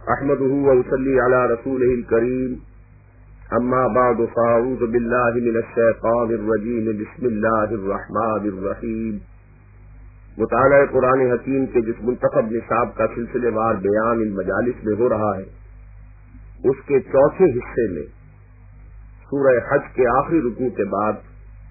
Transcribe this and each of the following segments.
احمده واصلي على رسوله الكريم اما بعد فاعوذ بالله من الشيطان الرجيم بسم الله الرحمن الرحيم۔ مطالعہ قرآن حکیم کے جس منتخب نصاب کا سلسلے وار بیان ان مجالس میں ہو رہا ہے، اس کے چوتھے حصے میں سورہ حج کے آخری رکوع کے بعد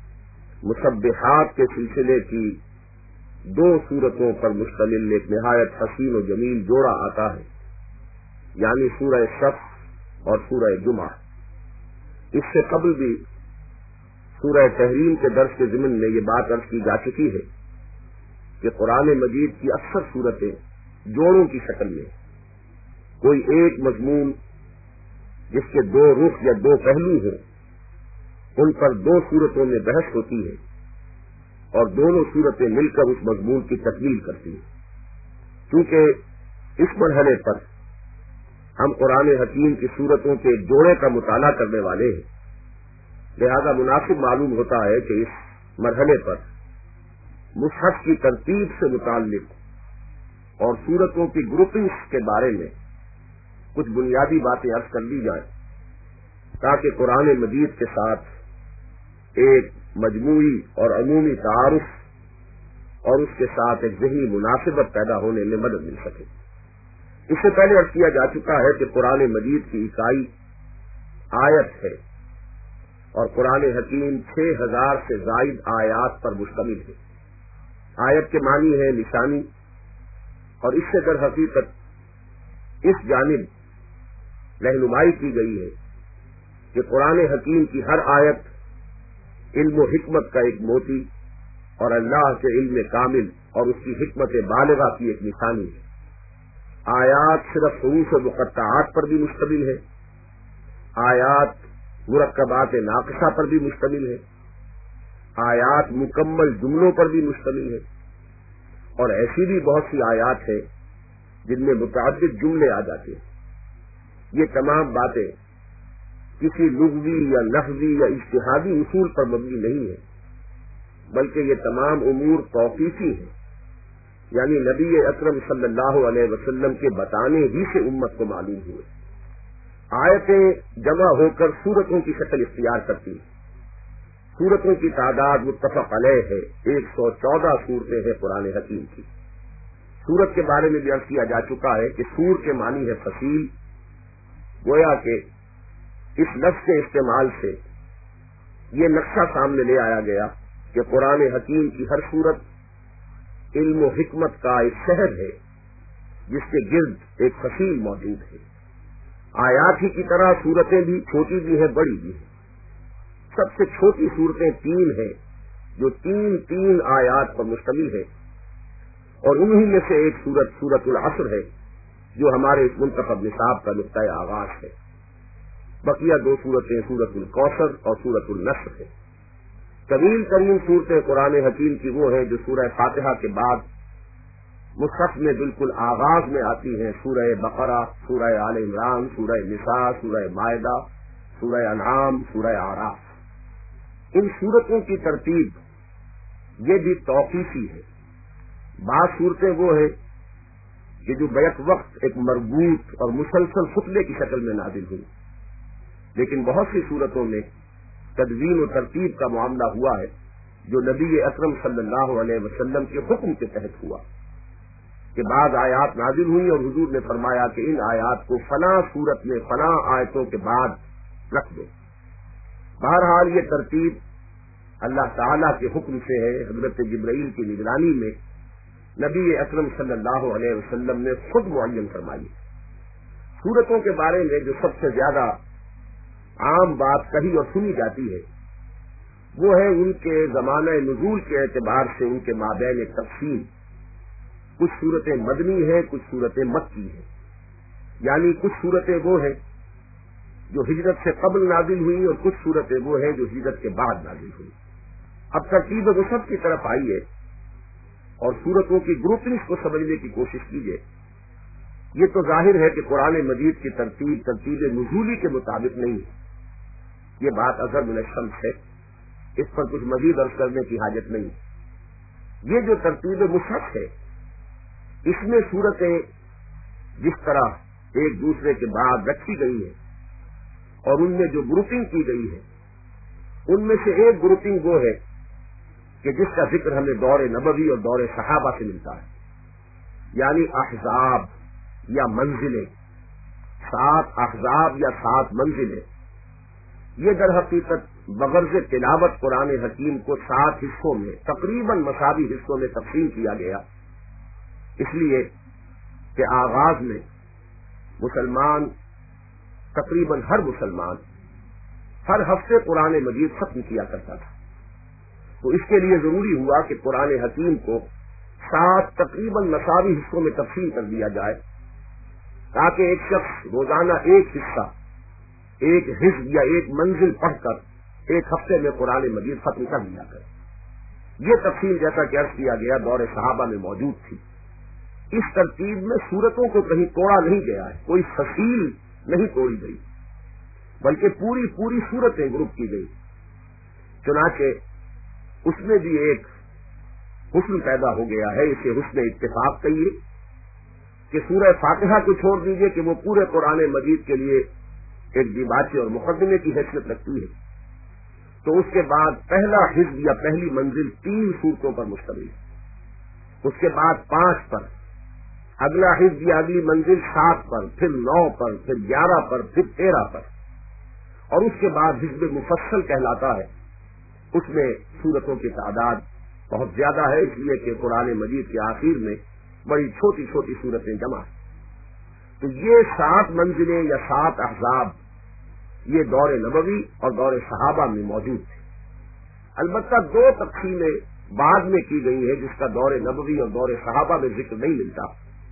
مسبحات کے سلسلے کی دو سورتوں پر مشتمل ایک نہایت حسین و جمیل جوڑا آتا ہے، یعنی سورہ صف اور سورہ جمعہ۔ اس سے قبل بھی سورہ تحریم کے درس کے ضمن میں یہ بات عرض کی جا چکی ہے کہ قرآن مجید کی اکثر صورتیں جوڑوں کی شکل میں، کوئی ایک مضمون جس کے دو رخ یا دو پہلو ہیں، ان پر دو صورتوں میں بحث ہوتی ہے اور دونوں صورتیں مل کر اس مضمون کی تکمیل کرتی ہیں۔ کیونکہ اس مرحلے پر ہم قرآن حکیم کی صورتوں کے جوڑے کا مطالعہ کرنے والے ہیں، لہذا مناسب معلوم ہوتا ہے کہ اس مرحلے پر مصحف کی ترتیب سے متعلق اور صورتوں کی گروپنگز کے بارے میں کچھ بنیادی باتیں عرض کر لی جائیں، تاکہ قرآن مجید کے ساتھ ایک مجموعی اور عمومی تعارف اور اس کے ساتھ ایک ذہنی مناسبت پیدا ہونے میں مدد مل سکے۔ اس سے پہلے عرض کیا جا چکا ہے کہ قرآن مجید کی اکائی آیت ہے اور قرآن حکیم 6000 سے زائد آیات پر مشتمل ہے۔ آیت کے معنی ہے نشانی، اور اس سے در حقیقت اس جانب رہنمائی کی گئی ہے کہ قرآن حکیم کی ہر آیت علم و حکمت کا ایک موتی اور اللہ کے علم کامل اور اس کی حکمت بالغہ کی ایک نشانی ہے۔ آیات صرف حروف مقطعات پر بھی مشتمل ہے، آیات مرکبات ناقصہ پر بھی مشتمل ہے، آیات مکمل جملوں پر بھی مشتمل ہے، اور ایسی بھی بہت سی آیات ہیں جن میں متعدد جملے آ جاتے ہیں۔ یہ تمام باتیں کسی لغوی یا لفظی یا اجتہادی اصول پر مبنی نہیں ہے، بلکہ یہ تمام امور توقیفی ہیں، یعنی نبی اکرم صلی اللہ علیہ وسلم کے بتانے ہی سے امت کو معلوم ہوئے۔ آیتیں جمع ہو کر سورتوں کی شکل اختیار کرتی ہیں۔ سورتوں کی تعداد متفق علیہ ہے، 114 صورتیں ہیں قرآن حکیم کی۔ سورت کے بارے میں بھی عرض کیا جا چکا ہے کہ سور کے معنی ہے فصیل، گویا کہ اس لفظ کے استعمال سے یہ نقشہ سامنے لے آیا گیا کہ قرآن حکیم کی ہر صورت علم و حکمت کا ایک شہر ہے جس کے گرد ایک فصیل موجود ہے۔ آیات ہی کی طرح صورتیں بھی چھوٹی بھی ہیں، بڑی بھی ہیں۔ سب سے چھوٹی صورتیں 3 ہیں جو 3 آیات پر مشتمل ہے، اور انہی میں سے ایک صورت سورۃ العصر ہے جو ہمارے اس منتخب نصاب کا نقطۂ آغاز ہے۔ بقیہ 2 صورتیں سورۃ الکوثر اور سورۃ النصر ہے۔ طویل ترین صورتیں قرآن حکیم کی وہ ہیں جو سورہ فاتحہ کے بعد مصحف میں بالکل آغاز میں آتی ہیں، سورہ بقرہ، سورہ آل عمران، سورہ نساء، سورہ مائدہ، سورہ انعام، سورہ اعراف۔ ان صورتوں کی ترتیب یہ بھی توقیفی ہے۔ بعض صورتیں وہ ہیں کہ جو بیک وقت ایک مربوط اور مسلسل خطبے کی شکل میں نازل ہوئی، لیکن بہت سی صورتوں میں تدوین و ترتیب کا معاملہ ہوا ہے جو نبی اکرم صلی اللہ علیہ وسلم کے حکم کے تحت ہوا، کہ بعض آیات نازل ہوئی اور حضور نے فرمایا کہ ان آیات کو فلاں صورت میں فلاں آیتوں کے بعد رکھ دو۔ بہرحال یہ ترتیب اللہ تعالیٰ کے حکم سے ہے، حضرت جبرائیل کی نگرانی میں نبی اکرم صلی اللہ علیہ وسلم نے خود معین فرمائی۔ صورتوں کے بارے میں جو سب سے زیادہ عام بات کہی اور سنی جاتی ہے وہ ہے ان کے زمانہ نزول کے اعتبار سے ان کے مابین تقسیم۔ کچھ صورتیں مدنی ہیں، کچھ صورتیں مکی ہیں، یعنی کچھ صورتیں وہ ہیں جو ہجرت سے قبل نازل ہوئی اور کچھ صورتیں وہ ہیں جو ہجرت کے بعد نازل ہوئی۔ اب ترتیب مصحف کی طرف آئیے اور صورتوں کی گروپنگز کو سمجھنے کی کوشش کیجیے۔ یہ تو ظاہر ہے کہ قرآن مجید کی ترتیب نزولی کے مطابق نہیں ہے، یہ بات اظہر من الشمس ہے، اس پر کچھ مزید عرض کرنے کی حاجت نہیں۔ یہ جو ترتیب مصحف ہے اس میں صورتیں جس طرح ایک دوسرے کے بعد رکھی گئی ہیں، اور ان میں جو گروپنگ کی گئی ہے ان میں سے ایک گروپنگ وہ ہے کہ جس کا ذکر ہمیں دور نبوی اور دور صحابہ سے ملتا ہے، یعنی احزاب یا منزلیں، 7 احزاب یا 7 منزلیں۔ یہ در حقیقت بغرض تلاوت قرآن حکیم کو 7 حصوں میں تقریباً مساوی حصوں میں تقسیم کیا گیا، اس لیے کہ آغاز میں مسلمان تقریباً ہر مسلمان ہر ہفتے قرآن مجید ختم کیا کرتا تھا، تو اس کے لیے ضروری ہوا کہ قرآن حکیم کو 7 تقریباً مساوی حصوں میں تقسیم کر دیا جائے، تاکہ ایک شخص روزانہ ایک حصہ، ایک حزب یا ایک منزل پڑھ کر ایک ہفتے میں قرآن مجید ختم کر دیا کرے۔ یہ تقسیم جیسا کہ عرض کیا گیا دور صحابہ میں موجود تھی۔ اس ترتیب میں سورتوں کو کہیں توڑا نہیں گیا ہے، کوئی فصیل نہیں توڑی گئی، بلکہ پوری سورتیں گروپ کی گئی۔ چنانچہ اس میں بھی ایک حسن پیدا ہو گیا ہے، اسے حسن اتفاق کہیے کہ سورہ فاتحہ کو چھوڑ دیجئے کہ وہ پورے قرآن مجید کے لیے ایک دیباچے اور مقدمے کی حیثیت رکھتی ہے، تو اس کے بعد پہلا حزب یا پہلی منزل 3 سورتوں پر مشتمل ہے، اس کے بعد 5 پر، اگلا حزب یا اگلی منزل 7 پر، پھر 9 پر، پھر 11 پر، پھر 13 پر، اور اس کے بعد حزب مفصل کہلاتا ہے۔ اس میں سورتوں کی تعداد بہت زیادہ ہے، اس لیے کہ قرآن مجید کے آخر میں بڑی چھوٹی چھوٹی سورتیں جمع ہیں۔ تو یہ 7 منزلیں یا 7 احزاب یہ دور نبوی اور دور صحابہ میں موجود تھے۔ البتہ 2 تقسیمیں بعد میں کی گئی ہے جس کا دور نبوی اور دور صحابہ میں ذکر نہیں ملتا۔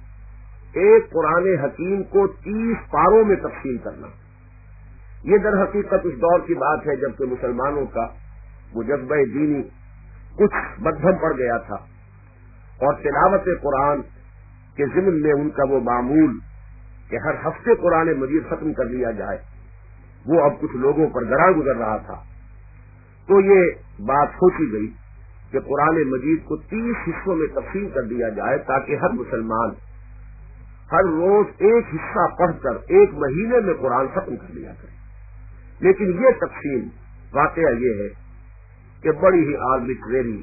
ایک قرآن حکیم کو 30 پاروں میں تقسیم کرنا، یہ در حقیقت اس دور کی بات ہے جبکہ مسلمانوں کا وہ جذبہ دینی کچھ مدھم پڑ گیا تھا، اور تلاوت قرآن کے ضمن میں ان کا وہ معمول کہ ہر ہفتے قرآن مجید ختم کر لیا جائے وہ اب کچھ لوگوں پر گراں گزر رہا تھا۔ تو یہ بات سوچی گئی کہ قرآن مجید کو 30 حصوں میں تقسیم کر دیا جائے تاکہ ہر مسلمان ہر روز ایک حصہ پڑھ کر ایک مہینے میں قرآن ختم کر لیا کرے۔ لیکن یہ تقسیم واقعہ یہ ہے کہ بڑی ہی آربٹریری،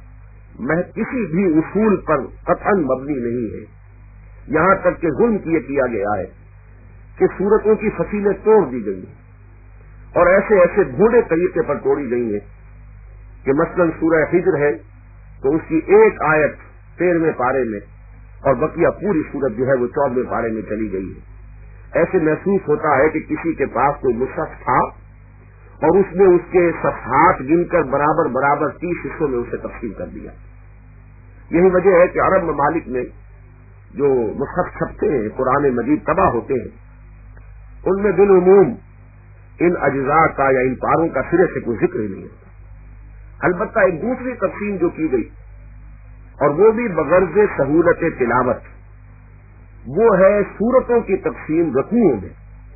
کسی بھی اصول پر قطعاً مبنی نہیں ہے، یہاں تک کہ ظلم کیا گیا ہے کہ سورتوں کی فصیلیں توڑ دی گئی ہیں، اور ایسے ایسے بھوڑے طریقے پر توڑی گئی ہیں کہ مثلاً سورہ ہجر ہے تو اس کی ایک آیت 13ویں پارے میں اور بقیہ پوری سورت جو ہے وہ 14ویں پارے میں چلی گئی ہے۔ ایسے محسوس ہوتا ہے کہ کسی کے پاس کوئی مصحف تھا اور اس نے اس کے صفحات گن کر برابر 30 حصوں میں اسے تقسیم کر دیا۔ یہی وجہ ہے کہ عرب ممالک میں جو مصحف چھپتے ہیں، قرآن مجید تباہ ہوتے ہیں، ان میں بالعموم ان اجزاء کا یا ان پاروں کا سرے سے کوئی ذکر ہی نہیں ہوتا۔ البتہ ایک دوسری تقسیم جو کی گئی اور وہ بھی بغرض سہولت تلاوت، وہ ہے سورتوں کی تقسیم رکوعوں میں۔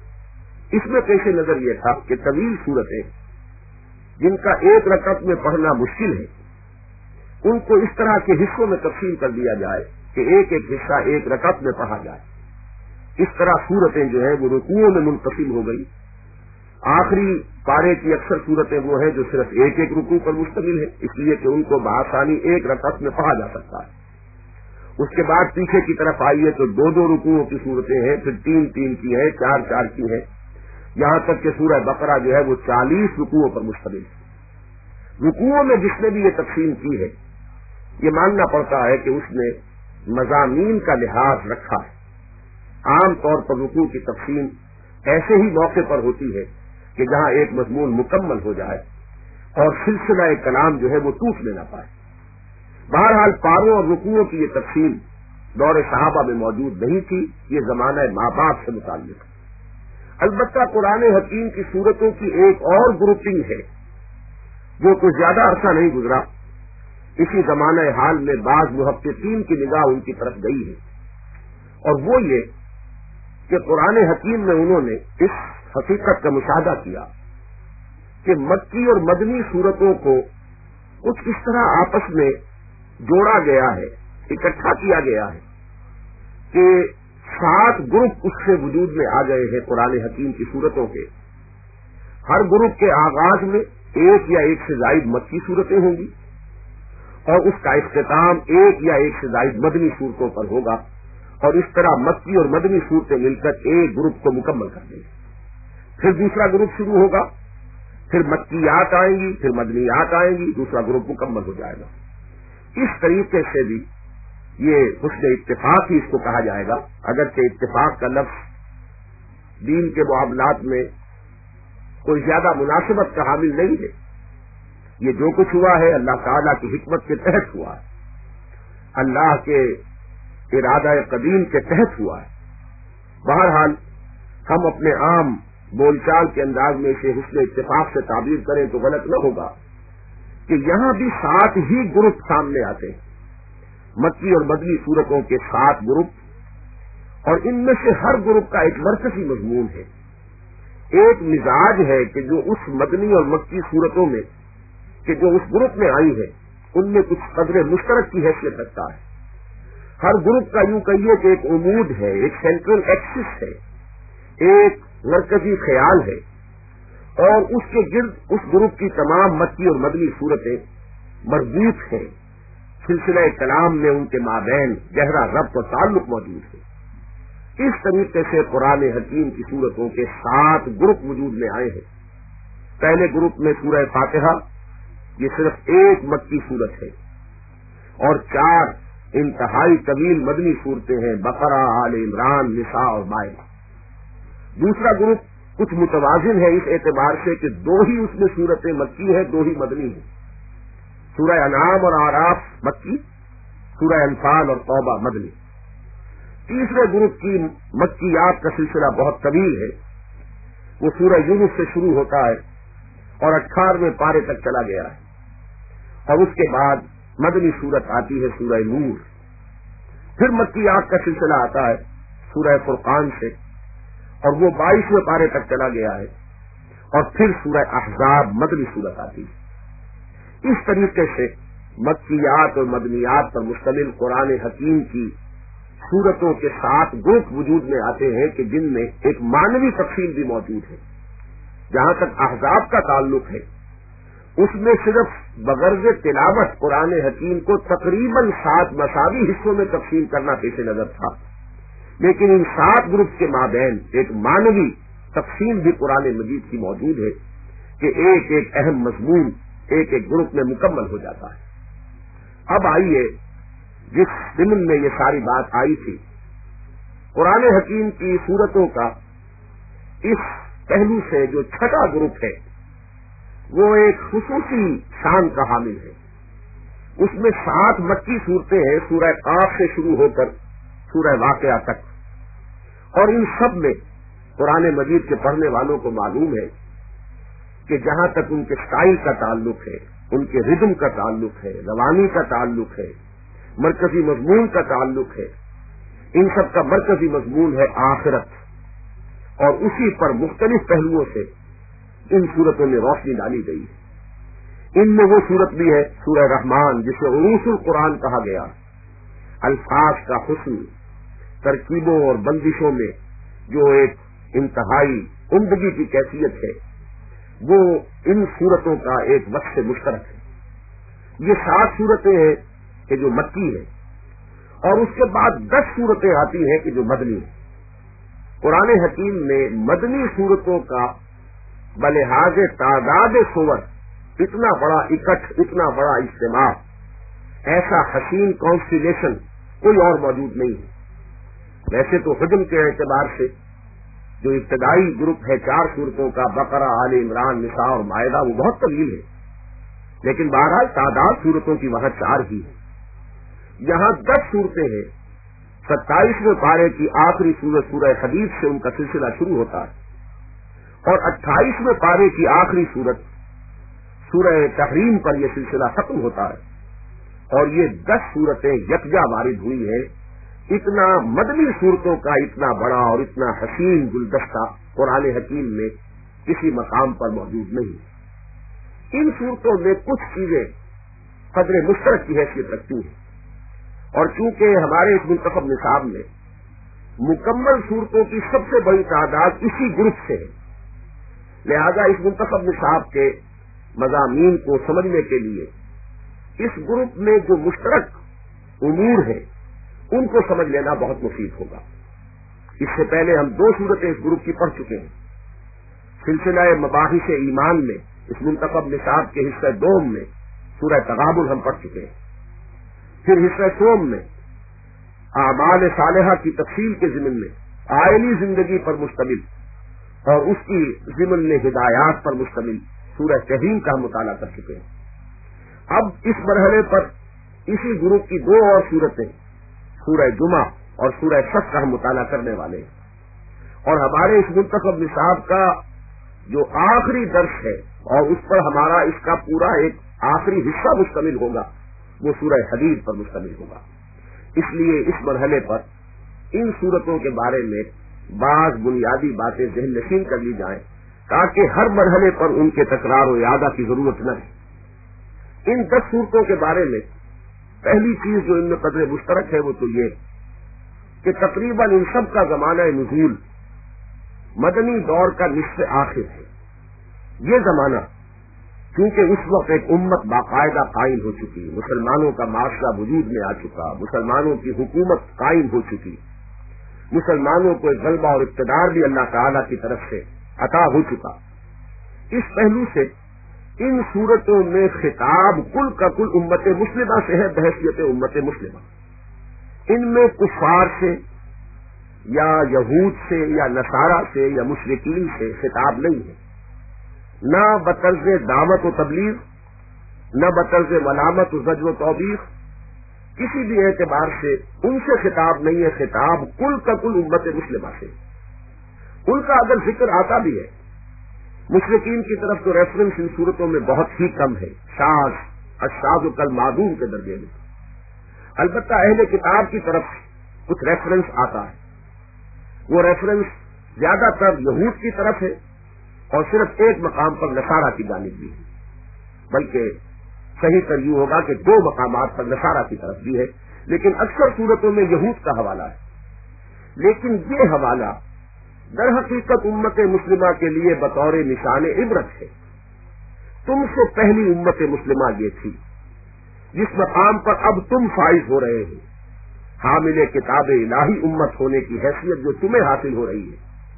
اس میں پیش نظر یہ تھا کہ طویل سورتیں جن کا ایک رکعت میں پڑھنا مشکل ہے ان کو اس طرح کے حصوں میں تقسیم کر دیا جائے کہ ایک ایک حصہ ایک رکعت میں پڑھا جائے۔ اس طرح سورتیں جو ہیں وہ رکوعوں میں منتقل ہو گئی۔ آخری پارے کی اکثر صورتیں وہ ہیں جو صرف ایک ایک رکوع پر مشتمل ہے، اس لیے کہ ان کو بآسانی ایک رکعت میں پڑھا جا سکتا ہے۔ اس کے بعد پیچھے کی طرف آئیے تو 2 رکوعوں کی صورتیں ہیں، پھر 3 کی ہیں، 4 کی ہیں، یہاں تک کہ سورہ بقرہ جو ہے وہ 40 رکوعوں پر مشتمل ہے۔ رکوعوں میں جس نے بھی یہ تقسیم کی ہے یہ ماننا پڑتا ہے کہ اس نے مضامین کا لحاظ رکھا ہے۔ عام طور پر رکوع کی تقسیم ایسے ہی موقع پر ہوتی ہے کہ جہاں ایک مضمون مکمل ہو جائے اور سلسلہ کلام جو ہے وہ ٹوٹ نہ پائے۔ بہرحال پاروں اور رکوعوں کی یہ تقسیم دور صحابہ میں موجود نہیں تھی، یہ زمانہ ماں باپ سے متعلق ہے۔ البتہ قرآن حکیم کی سورتوں کی ایک اور گروپنگ ہے جو کچھ زیادہ عرصہ نہیں گزرا، اسی زمانہ حال میں بعض محققین کی نگاہ ان کی طرف گئی ہے، اور وہ یہ کہ قرآن حکیم میں انہوں نے اس حقیقت کا مشاہدہ کیا کہ مکی اور مدنی سورتوں کو کچھ اس طرح آپس میں جوڑا گیا ہے، اکٹھا کیا گیا ہے کہ 7 ग्रुप उससे वजूद में आ गए हैं कुरान हकीम की सूरतों के। हर ग्रुप के आगाज में एक या एक से ज्यादा मक्की सूरतें होंगी और उसका इख्तिताम एक या एक से ज्यादा मदनी सूरतों पर होगा, और इस तरह मक्की और मदनी सूरतें मिलकर एक ग्रुप को मुकम्मल कर देंगे। फिर दूसरा ग्रुप शुरू होगा, फिर मक्कियात आएंगी, फिर मदनियात आएंगी, दूसरा ग्रुप मुकम्मल हो जाएगा। इस तरीके से भी ये हुस्न इत्तिफाक ही इसको कहा जाएगा, अगरचे इत्तिफाक का लफ्ज दीन के मुआमलात में कोई ज्यादा मुनासिबत का हामिल नहीं है। ये जो कुछ हुआ है अल्लाह ताला की हिकमत के तहत हुआ है, अल्लाह के इरादा कदीम के तहत हुआ है। बहरहाल हम अपने आम बोलचाल के अंदाज में इसे हुस्न इत्तिफाक से ताबीर करें तो गलत न होगा कि यहां भी 7 ही ग्रुप सामने आते हैं, मक्की और मदनी सूरतों के 7 ग्रुप, और इनमें से हर ग्रुप का एक मरकजी मजमून है, एक मिजाज है कि जो उस मदनी और मक्की सूरतों में कि जो उस ग्रुप में आई है उनमें कुछ कदर मुश्तरक की हैसियत रखता है। हर ग्रुप का यूं कहिए कि एक उमूद है, एक सेंट्रल एक्सिस है, एक मरकजी ख्याल है, और उसके गिर्द उस ग्रुप की तमाम मक्की और मदनी सूरतें मरबूत हैं। सिलसिला कलाम में उनके माबैन गहरा रब्त और ताल्लुक मौजूद है। इस तरीके से कुरान हकीम की सूरतों के 7 ग्रुप वजूद में आए हैं। पहले ग्रुप में सूरह फातिहा, ये सिर्फ एक मक्की सूरत है, और 4 इंतहाई तवील मदनी सूरतें हैं, बकरा, आल इमरान, निसा और माइदा। दूसरा ग्रुप कुछ मुतवाजिन है इस एतबार से कि 2 ही उसमें सूरतें मक्की है, 2 ही मदनी है। सूरह अनाम और आराफ मक्की, सूरह अनफाल और तौबा मदनी। तीसरे ग्रुप की मक्कियात का सिलसिला बहुत तवील है, वो सूरह यूनुस से शुरू होता है और 18वें पारे तक चला गया है, और उसके बाद मदनी सूरत आती है सूरह नूर। फिर मक्कियात का सिलसिला आता है सूरह फुरकान से, और वो 22वें पारे तक चला गया है, और फिर सूरह अहज़ाब मदनी सूरत आती है। इस तरीके से मक्कियात और मदनियात पर मुश्तमिल कुरान हकीम की सूरतों के 7 ग्रुप वजूद में आते हैं कि जिनमें एक मानवी तफसील भी मौजूद है। जहां तक अहज़ाब का ताल्लुक है उसमें सिर्फ बगर्ज़ तिलावत कुरान हकीम को तकरीबन 7 मसावी हिस्सों में तकसीम करना पेश नजर था, लेकिन इन 7 ग्रुप के माबैन एक मानवी तकसीम भी कुरान मजीद की मौजूद है कि एक एक अहम मजमून एक एक ग्रुप में मुकम्मल हो जाता है। अब आइए, जिस दिन में ये सारी बात आई थी, कुरान हकीम की सूरतों का इस पहलू से जो छठा ग्रुप है वो एक खुसूसी शान का हामिल है। उसमें 7 मक्की सूरतें हैं, सूरह काफ से शुरू होकर सूरह वाक़िया तक, और इन सब में कुरान मजीद के पढ़ने वालों को मालूम है कि जहां तक उनके स्टाइल का ताल्लुक है, उनके रिदम का ताल्लुक है, रवानी का ताल्लुक है, मरकजी मजमून का ताल्लुक है, इन सब का मरकजी मजमून है आखिरत, और उसी पर मुख्तलिफ पहलुओं से इन सूरतों में रोशनी डाली गई है। इनमें वो सूरत भी है सूरह रहमान, जिसे उरूसुल कुरान कहा गया। अल्फाज का हुस्न, तरकीबों और बंदिशों में जो एक इंतहाई उम्दगी की कैफियत है, वो इन सूरतों का एक वक्फ मुश्तरक है। ये 7 सूरतें हैं कि जो मक्की है, और उसके बाद 10 सूरतें आती हैं कि जो मदनी है। कुरान हकीम में मदनी सूरतों का बलिहाज तादाद सुवर इतना बड़ा इकट्ठ, इतना बड़ा इज्तिमा, ऐसा हसीन कॉन्स्टिलेशन कोई और मौजूद नहीं है। वैसे तो हुज्म के एतबार से जो इब्तदाई ग्रुप है 4 सूरतों का, बकरा, आल इमरान, निसा और माइदा, वो बहुत तवील है, लेकिन बहरहाल तादाद सूरतों की वहां 4 ही है। यहां 10 सूरतें हैं। 27वें पारे की आखिरी सूरत सूरह हदीद से उनका सिलसिला शुरू होता है, और 28वें पारे की आखिरी सूरत सूरह तहरीम पर यह सिलसिला खत्म होता है, और ये 10 सूरतें यकजा वारिद हुई है। इतना मदनी सूरतों का इतना बड़ा और इतना हसीन गुलदस्ता कुरान हकीम में किसी मकाम पर मौजूद नहीं। इन सूरतों में कुछ चीजें कदर मुश्तरक की हैसियत रखती हैं, और चूंकि हमारे इस मुंतखब निसाब में مکمل صورتوں کی سب سے بڑی تعداد اسی گروپ سے ہے. لہذا اس منتخب نصاب کے مضامین کو سمجھنے کے لیے اس گروپ میں جو مشترک امور ہیں ان کو سمجھ لینا بہت مفید ہوگا. اس سے پہلے ہم 2 صورتیں اس گروپ کی پڑھ چکے ہیں. سلسلہ مباحث ایمان میں اس منتخب نصاب کے حصہ دوم میں سورہ تغابن ہم پڑھ چکے ہیں. پھر حصہ سوم میں اعمال صالحہ کی تفصیل کے ضمن میں آئلی زندگی پر مشتمل اور اس کی ضمن میں ہدایات پر مشتمل سورہ تحریم کا ہم مطالعہ کر چکے ہیں. اب اس مرحلے پر اسی گروپ کی 2 اور صورتیں سورہ جمعہ اور سورہ صف کا ہم مطالعہ کرنے والے ہیں. اور ہمارے اس منتخب نصاب کا جو آخری درس ہے اور اس پر ہمارا اس کا پورا ایک آخری حصہ مشتمل ہوگا وہ سورہ حدید پر مشتمل ہوگا. اس لیے اس مرحلے پر ان صورتوں کے بارے میں بعض بنیادی باتیں ذہن نشین کر لی جائیں تاکہ ہر مرحلے پر ان کے تکرار و اعادہ کی ضرورت نہ رہے. ان 10 صورتوں کے بارے میں پہلی چیز جو ان میں قدر مشترک ہے وہ تو یہ کہ تقریباً ان سب کا زمانہ نزول مدنی دور کا نصف آخر ہے. یہ زمانہ کیونکہ اس وقت ایک امت باقاعدہ قائم ہو چکی، مسلمانوں کا معاشرہ وجود میں آ چکا، مسلمانوں کی حکومت قائم ہو چکی، مسلمانوں کو ایک غلبہ اور اقتدار بھی اللہ تعالی کی طرف سے عطا ہو چکا. اس پہلو سے ان صورتوں میں خطاب کل کا کل امت مسلمہ سے ہے بحیثیت امت مسلمہ. ان میں کفار سے یا یہود سے یا نصارہ سے یا مشرکین سے خطاب نہیں ہے، نہ بطرز دعوت و تبلیغ، نہ بطرز ملامت و زجر و توبیخ، کسی بھی اعتبار سے ان سے خطاب نہیں ہے. خطاب کل کا کل امت مسلمہ سے. ان کا اگر ذکر آتا بھی ہے مشرکین کی طرف تو ریفرنس ان صورتوں میں بہت ہی کم ہے، شاذ اشاذ و کل معدوم کے درجے میں. البتہ اہل کتاب کی طرف کچھ ریفرنس آتا ہے، وہ ریفرنس زیادہ تر یہود کی طرف ہے اور صرف ایک مقام پر نصارہ کی جانب بھی ہے، بلکہ صحیح تر یہ ہوگا کہ 2 مقامات پر نصارہ کی طرف بھی ہے، لیکن اکثر صورتوں میں یہود کا حوالہ ہے. لیکن یہ حوالہ در حقیقت امت مسلمہ کے لیے بطور نشان عبرت ہے. تم سے پہلی امت مسلمہ یہ تھی جس مقام پر اب تم فائز ہو رہے ہو، حامل کتاب الہی امت ہونے کی حیثیت جو تمہیں حاصل ہو رہی ہے،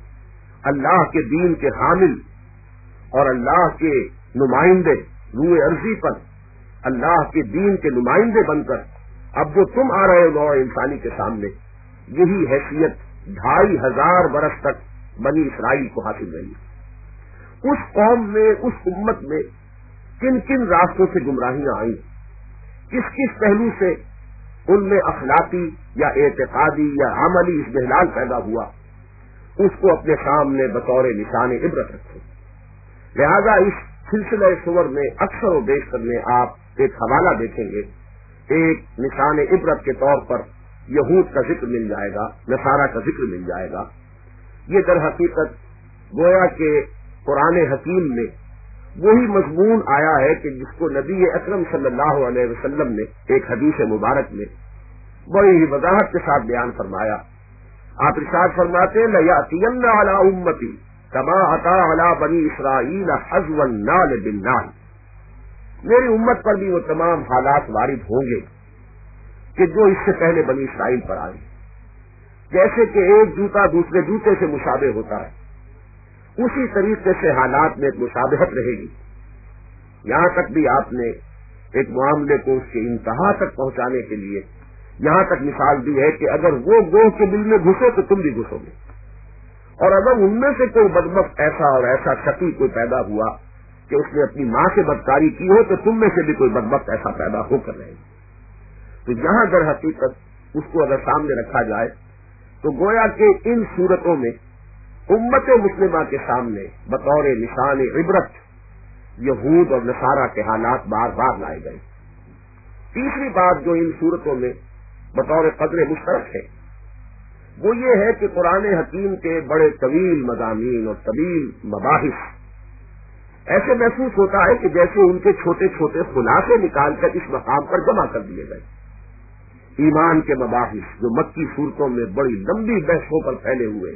اللہ کے دین کے حامل اور اللہ کے نمائندے روئے عرضی پر اللہ کے دین کے نمائندے بن کر اب جو تم آ رہے ہو نوع انسانی کے سامنے، یہی حیثیت 2500 برس تک بنی اسرائیل کو حاصل رہی. اس قوم میں اس امت میں کن کن راستوں سے گمراہیاں آئیں، کس کس پہلو سے ان میں اخلاقی یا اعتقادی یا عملی ازدحلال پیدا ہوا، اس کو اپنے سامنے بطور نشان عبرت رکھو. لہذا اس سلسلہ سور میں اکثر و بیشتر میں آپ ایک حوالہ دیکھیں گے، ایک نشان عبرت کے طور پر یہود کا ذکر مل جائے گا، نصارہ کا ذکر مل جائے گا. یہ در حقیقت گویا کہ قرآن حکیم میں وہی مضمون آیا ہے کہ جس کو نبی اکرم صلی اللہ علیہ وسلم نے ایک حدیث مبارک میں بڑی ہی وضاحت کے ساتھ بیان فرمایا. آپ ارشاد فرماتے ہیں لَيَأْتِيَنَّ عَلَىٰ أُمَّتِي كَمَا أَتَىٰ عَلَىٰ بَنِي إِسْرَائِيلَ حَزْوَ النَّالِ بِالنَّالِ. میری امت پر بھی وہ تمام حالات وارد ہوں گے کہ جو اس سے پہلے بنی اسرائیل پر آئے. جیسے کہ ایک جوتا دوسرے جوتے سے مشابہ ہوتا ہے، اسی طریقے سے حالات میں ایک مشابہت رہے گی. یہاں تک بھی آپ نے ایک معاملے کو اس کے انتہا تک پہنچانے کے لیے یہاں تک مثال دی ہے کہ اگر وہ گوہ کے دل میں گھسے تو تم بھی گھسو گے، اور اگر ان میں سے کوئی بدبخت ایسا اور ایسا شقی کوئی پیدا ہوا کہ اس نے اپنی ماں سے بدکاری کی ہو تو تم میں سے بھی کوئی بدبخت ایسا پیدا ہو کر رہے گی. تو یہاں در حقیقت اس کو اگر سامنے رکھا جائے تو گویا کہ ان صورتوں میں امت مسلمہ کے سامنے بطور نشان عبرت یہود اور نصارہ کے حالات بار بار لائے گئے. تیسری بات جو ان صورتوں میں بطور قدر مشترک ہے وہ یہ ہے کہ قرآن حکیم کے بڑے طویل مضامین اور طویل مباحث ایسے محسوس ہوتا ہے کہ جیسے ان کے چھوٹے چھوٹے خلاصے نکال کر اس مقام پر جمع کر دیے گئے. ایمان کے مباحث جو مکی صورتوں میں بڑی لمبی بحثوں پر پھیلے ہوئے،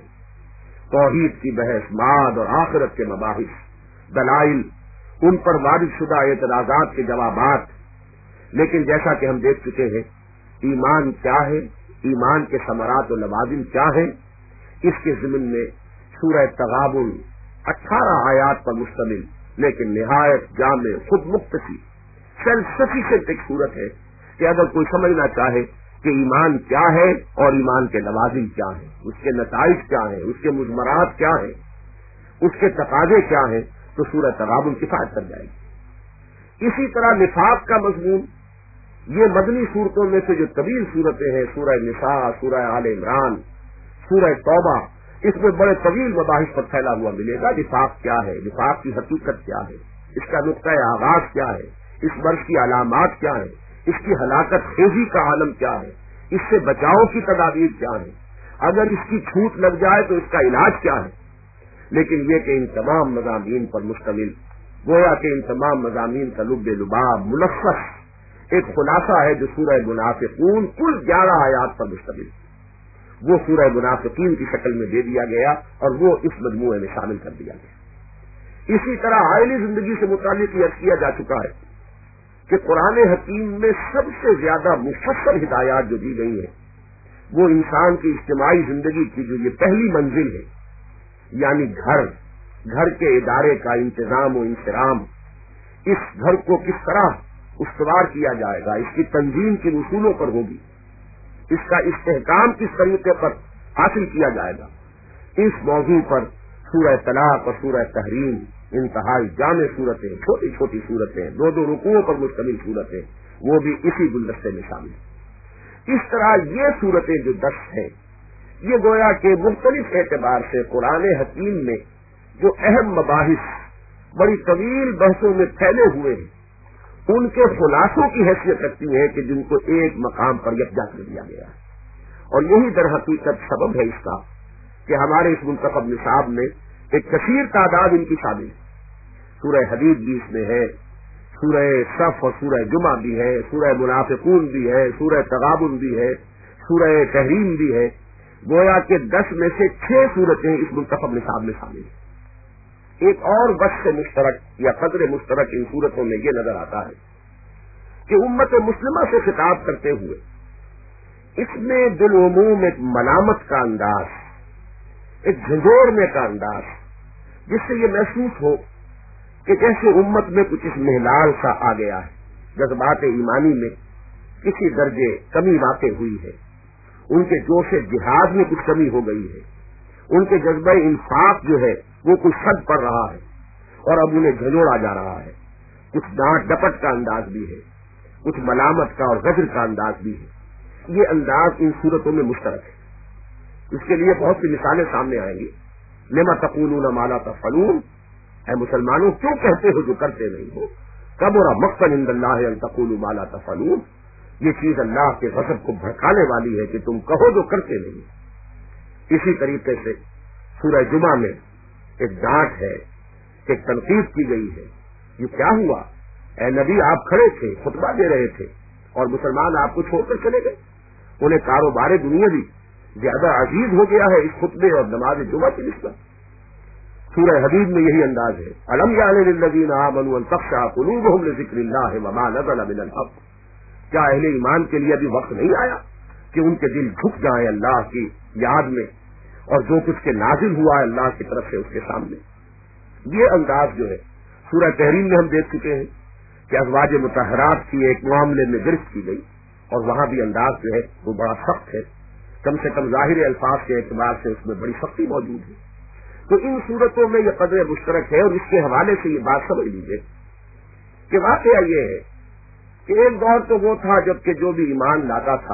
توحید کی بحث، معاد اور آخرت کے مباحث، دلائل، ان پر وارد شدہ اعتراضات کے جوابات. لیکن جیسا کہ ہم دیکھ چکے ہیں ایمان کیا ہے، ایمان کے ثمرات و لوازم کیا ہیں، اس کے ضمن میں سورہ تغابن 18 آیات پر مشتمل لیکن نہایت جامع، خود مختصی، سیلف سفیشینٹ ایک صورت ہے کہ اگر کوئی سمجھنا چاہے کہ ایمان کیا ہے اور ایمان کے لوازم کیا ہیں، اس کے نتائج کیا ہیں، اس کے مضمرات کیا ہیں، اس کے تقاضے کیا ہیں، تو سورہ تغابن کفایت کر جائے گی. اسی طرح نفاق کا مضمون، یہ مدنی صورتوں میں سے جو طویل صورتیں ہیں، سورہ نساء، سورہ آل عمران، سورہ توبہ، اس میں بڑے طویل مباحث پر پھیلا ہوا ملے گا. نفاق کیا ہے، نفاق کی حقیقت کیا ہے، اس کا نقطۂ آغاز کیا ہے، اس مرض کی علامات کیا ہیں، اس کی ہلاکت خیزی کا عالم کیا ہے، اس سے بچاؤ کی تدابیر کیا ہے، اگر اس کی چھوٹ لگ جائے تو اس کا علاج کیا ہے. لیکن یہ کہ ان تمام مضامین پر مشتمل، گویا کہ ان تمام مضامین کا لب لباب ملخص ایک خلاصہ ہے جو سورہ منافقون کل 11 آیات پر مشتمل، وہ سورہ منافقین کی شکل میں دے دیا گیا اور وہ اس مجموعے میں شامل کر دیا گیا. اسی طرح عائلی زندگی سے متعلق یہ کیا جا چکا ہے کہ قرآن حکیم میں سب سے زیادہ مفصل ہدایات جو دی گئی ہیں وہ انسان کی اجتماعی زندگی کی جو یہ پہلی منزل ہے، یعنی گھر کے ادارے کا انتظام و انصرام، اس گھر کو کس طرح استوار کیا جائے گا، اس کی تنظیم کن اصولوں پر ہوگی، اس کا استحکام کس طریقے پر حاصل کیا جائے گا، اس موضوع پر سورہ طلاق اور سورہ تحریم انتہائی جامع صورتیں، چھوٹی چھوٹی صورتیں، 2 رکوعوں پر مشتمل صورتیں، وہ بھی اسی گلدستے میں شامل ہیں. اس طرح یہ صورتیں جو 10 ہیں، یہ گویا کہ مختلف اعتبار سے قرآن حکیم میں جو اہم مباحث بڑی طویل بحثوں میں پھیلے ہوئے ہیں ان کے خلاصوں کی حیثیت رکھتی ہیں کہ جن کو ایک مقام پر یکجا کر دیا گیا ہے. اور یہی در حقیقت سبب ہے اس کا کہ ہمارے اس منتخب نصاب میں ایک کثیر تعداد ان کی شامل ہے. سورہ حدید بھی اس میں ہے، سورہ صف اور سورہ جمعہ بھی ہے، سورہ منافقون بھی ہے، سورہ تغابن بھی ہے، سورہ تحریم بھی ہے. گویا کہ 10 میں سے 6 صورتیں اس منتخب نصاب میں شامل ہیں. ایک اور وصف مشترک یا قدر مشترک ان صورتوں میں یہ نظر آتا ہے کہ امت مسلمہ سے خطاب کرتے ہوئے اس میں بالعموم ایک ملامت کا انداز، ایک جھنجھوڑنے کا انداز، جس سے یہ محسوس ہو کہ جیسے امت میں کچھ اس محلال سا آ گیا ہے، جذبات ایمانی میں کسی درجے کمی واقع ہوئی ہے، ان کے جوش جہاد میں کچھ کمی ہو گئی ہے، ان کے جذبہ انفاق جو ہے وہ کچھ حد پڑ رہا ہے اور اب انہیں جھنجھوڑا جا رہا ہے. کچھ ڈانٹ ڈپٹ کا انداز بھی ہے، کچھ ملامت کا اور زجر کا انداز بھی ہے. یہ انداز ان صورتوں میں مشترک ہے. اس کے لیے بہت سی مثالیں سامنے آئیں گی. لما تقولون ما لا تفعلون، اے مسلمانوں کیوں کہتے ہو جو کرتے نہیں ہو. کبر مقتا عند اللہ ان تقولوا ما لا تفعلون، یہ چیز اللہ کے غضب کو بھڑکانے والی ہے کہ تم کہو جو کرتے نہیں. اسی طریقے سے سورہ جمعہ میں ایک ڈانٹ ہے، ایک تنقید کی گئی ہے. یہ کیا ہوا؟ اے نبی آپ کھڑے تھے، خطبہ دے رہے تھے اور مسلمان آپ کو چھوڑ کر چلے گئے. انہیں کاروبار دنیا بھی زیادہ عزیز ہو گیا ہے اس خطبے اور نماز جمعہ کی نسبت. سورہ حدید میں یہی انداز ہے، الم یعن للذین آمنوا ان تخشع قلوبهم لذکر اللہ وما نزل من الحق. کیا اہل ایمان کے لیے ابھی وقت نہیں آیا کہ ان کے دل جھک جائیں اللہ کی یاد میں اور جو کچھ کے نازل ہوا ہے اللہ کی طرف سے اس کے سامنے. یہ انداز جو ہے سورہ تحریم میں ہم دیکھ چکے ہیں کہ ازواج مطہرات کی ایک معاملے میں گرفت کی گئی اور وہاں بھی انداز جو ہے وہ بڑا سخت ہے، کم سے کم ظاہر الفاظ کے اعتبار سے اس میں بڑی سختی موجود ہے. تو ان صورتوں میں یہ قدر مشترک ہے اور اس کے حوالے سے یہ بات سمجھ لیجیے کہ واقعہ یہ ہے کہ ایک دور تو وہ تھا جب کہ جو بھی ایمان لاتا تھا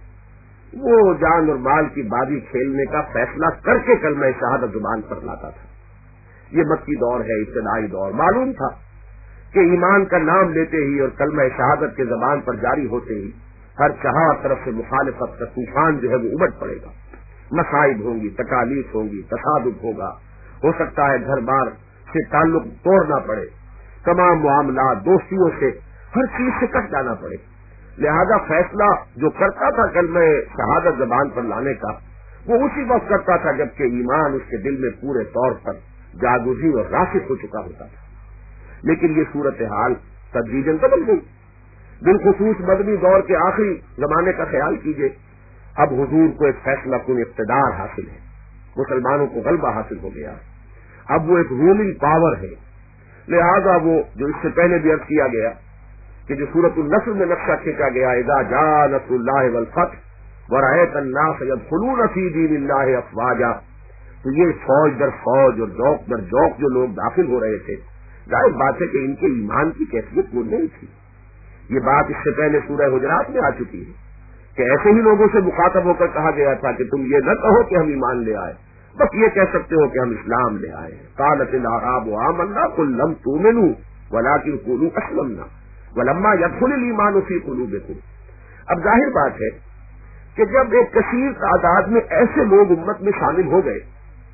وہ جان اور مال کی بازی کھیلنے کا فیصلہ کر کے کلمہ شہادت زبان پر لاتا تھا. یہ مکی دور ہے، ابتدائی دور. معلوم تھا کہ ایمان کا نام لیتے ہی اور کلمہ شہادت کے زبان پر جاری ہوتے ہی ہر چہار طرف سے مخالفت کا طوفان جو ہے وہ امٹ پڑے گا. مصائب ہوں گی، تکالیف ہوں گی، تصادف ہوگا، ہو سکتا ہے گھر بار سے تعلق توڑنا پڑے، تمام معاملات دوستیوں سے ہر چیز سے کٹ جانا پڑے. لہذا فیصلہ جو کرتا تھا کلمہ شہادت زبان پر لانے کا، وہ اسی وقت کرتا تھا جبکہ ایمان اس کے دل میں پورے طور پر جاگزی اور راسخ ہو چکا ہوتا تھا۔ لیکن یہ صورتحال تدریجاً بدل گئی، بالخصوص مدنی دور کے آخری زمانے کا خیال کیجیے۔ اب حضور کو ایک فیصلہ کن اقتدار حاصل ہے، مسلمانوں کو غلبہ حاصل ہو گیا، اب وہ ایک رولنگ پاور ہے۔ لہذا وہ جو اس سے پہلے بھی عرض کیا گیا کہ جو سورۃ النصر میں نقشہ کھینچا گیا، اذا جاء نصر اللہ والفتح ورأیت الناس يدخلون فی دین اللہ افواجا، تو یہ فوج در فوج اور ذوق در ذوق جو لوگ داخل ہو رہے تھے، ظاہر بات ہے کہ ان کے ایمان کی کیفیت وہ نہیں تھی۔ یہ بات اس سے پہلے سورہ حجرات میں آ چکی ہے کہ ایسے ہی لوگوں سے مخاطب ہو کر کہا گیا تھا کہ تم یہ نہ کہو کہ ہم ایمان لے آئے، بس یہ کہہ سکتے ہو کہ ہم اسلام لے آئے ہیں۔ قالت الاعراب آمنا قل لم تؤمنوا ولکن قولوا اسلمنا ولما يدخل الایمان فی قلوبکم۔ اب ظاہر بات ہے کہ جب ایک کثیر تعداد میں ایسے لوگ امت میں شامل ہو گئے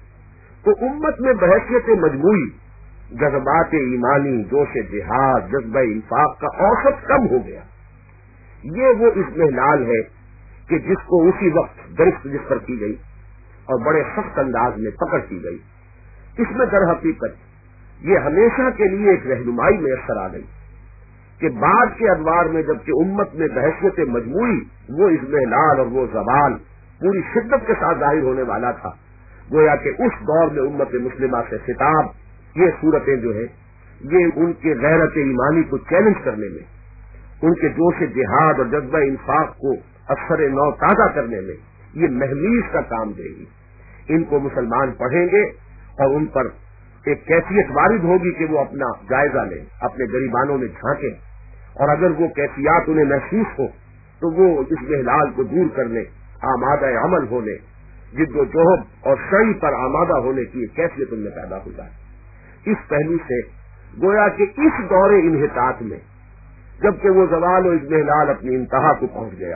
تو امت میں بحیثیت مجموعی جذبات ایمانی، جوش جہاد، جذبہ انفاق کا اوسط کم ہو گیا۔ یہ وہ اضمحلال ہے کہ جس کو اسی وقت گرفت جس پر کی گئی اور بڑے سخت انداز میں پکڑ کی گئی۔ اس میں در حقیقت یہ ہمیشہ کے لیے ایک رہنمائی میسر آ گئی کہ بعد کے ادوار میں جبکہ امت میں بحیثیت مجموعی وہ اضمحلال اور وہ زوال پوری شدت کے ساتھ ظاہر ہونے والا تھا، گویا کہ اس دور میں امت مسلمہ سے خطاب یہ صورتیں جو ہے یہ ان کے غیرت ایمانی کو چیلنج کرنے میں، ان کے جوش جہاد اور جذبہ انفاق کو اثر نو تازہ کرنے میں یہ محمیز کا کام دے گی۔ ان کو مسلمان پڑھیں گے اور ان پر ایک کیفیت وارد ہوگی کہ وہ اپنا جائزہ لیں، اپنے گریبانوں میں جھانکیں، اور اگر وہ کیفیات انہیں محسوس ہو تو وہ اس محلال کو دور کرنے، آمادہ عمل ہونے، جد و جہد اور سعی پر آمادہ ہونے کی ایک کیفیت ان میں پیدا ہو جائے۔ اس پہلو سے گویا کہ اس دور انحطاط میں جبکہ وہ زوال و اضمحلال اپنی انتہا کو پہنچ گیا،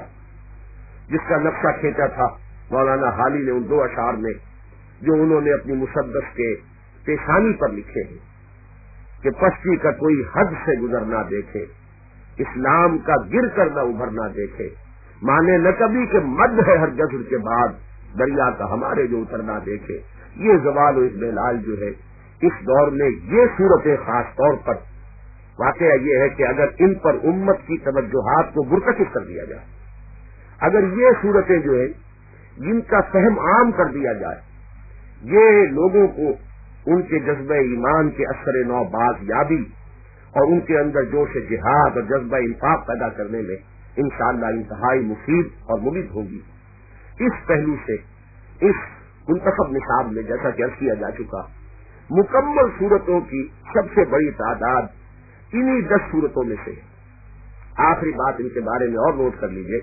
جس کا نقشہ کھینچا تھا مولانا حالی نے ان دو اشعار میں جو انہوں نے اپنی مسدس کے پیشانی پر لکھے ہیں کہ پستی کا کوئی حد سے گزر نہ دیکھے، اسلام کا گر کر نہ ابھر نہ دیکھے، مانے نہ کبھی کہ مد ہے ہر جذر کے بعد دریا کا ہمارے جو اتر نہ دیکھے۔ یہ زوال و اضمحلال جو ہے اس دور میں یہ صورتیں خاص طور پر واقعہ یہ ہے کہ اگر ان پر امت کی توجہات کو مرتکب کر دیا جائے، اگر یہ صورتیں جو ہے جن کا فہم عام کر دیا جائے، یہ لوگوں کو ان کے جذبہ ایمان کے اثر نو باز یابی اور ان کے اندر جوش جہاد اور جذبہ انفاق پیدا کرنے میں انشاءاللہ انتہائی مفید اور مفید ہوگی۔ اس پہلو سے اس منتخب نصاب میں جیسا کہ عرض کیا جا چکا، مکمل صورتوں کی سب سے بڑی تعداد انہی 10 صورتوں میں سے ہے۔ آخری بات ان کے بارے میں اور نوٹ کر لیجئے،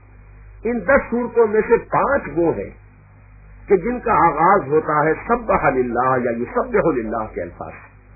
ان 10 صورتوں میں سے 5 وہ ہیں کہ جن کا آغاز ہوتا ہے سبح للہ یا یسبح للہ کے الفاظ،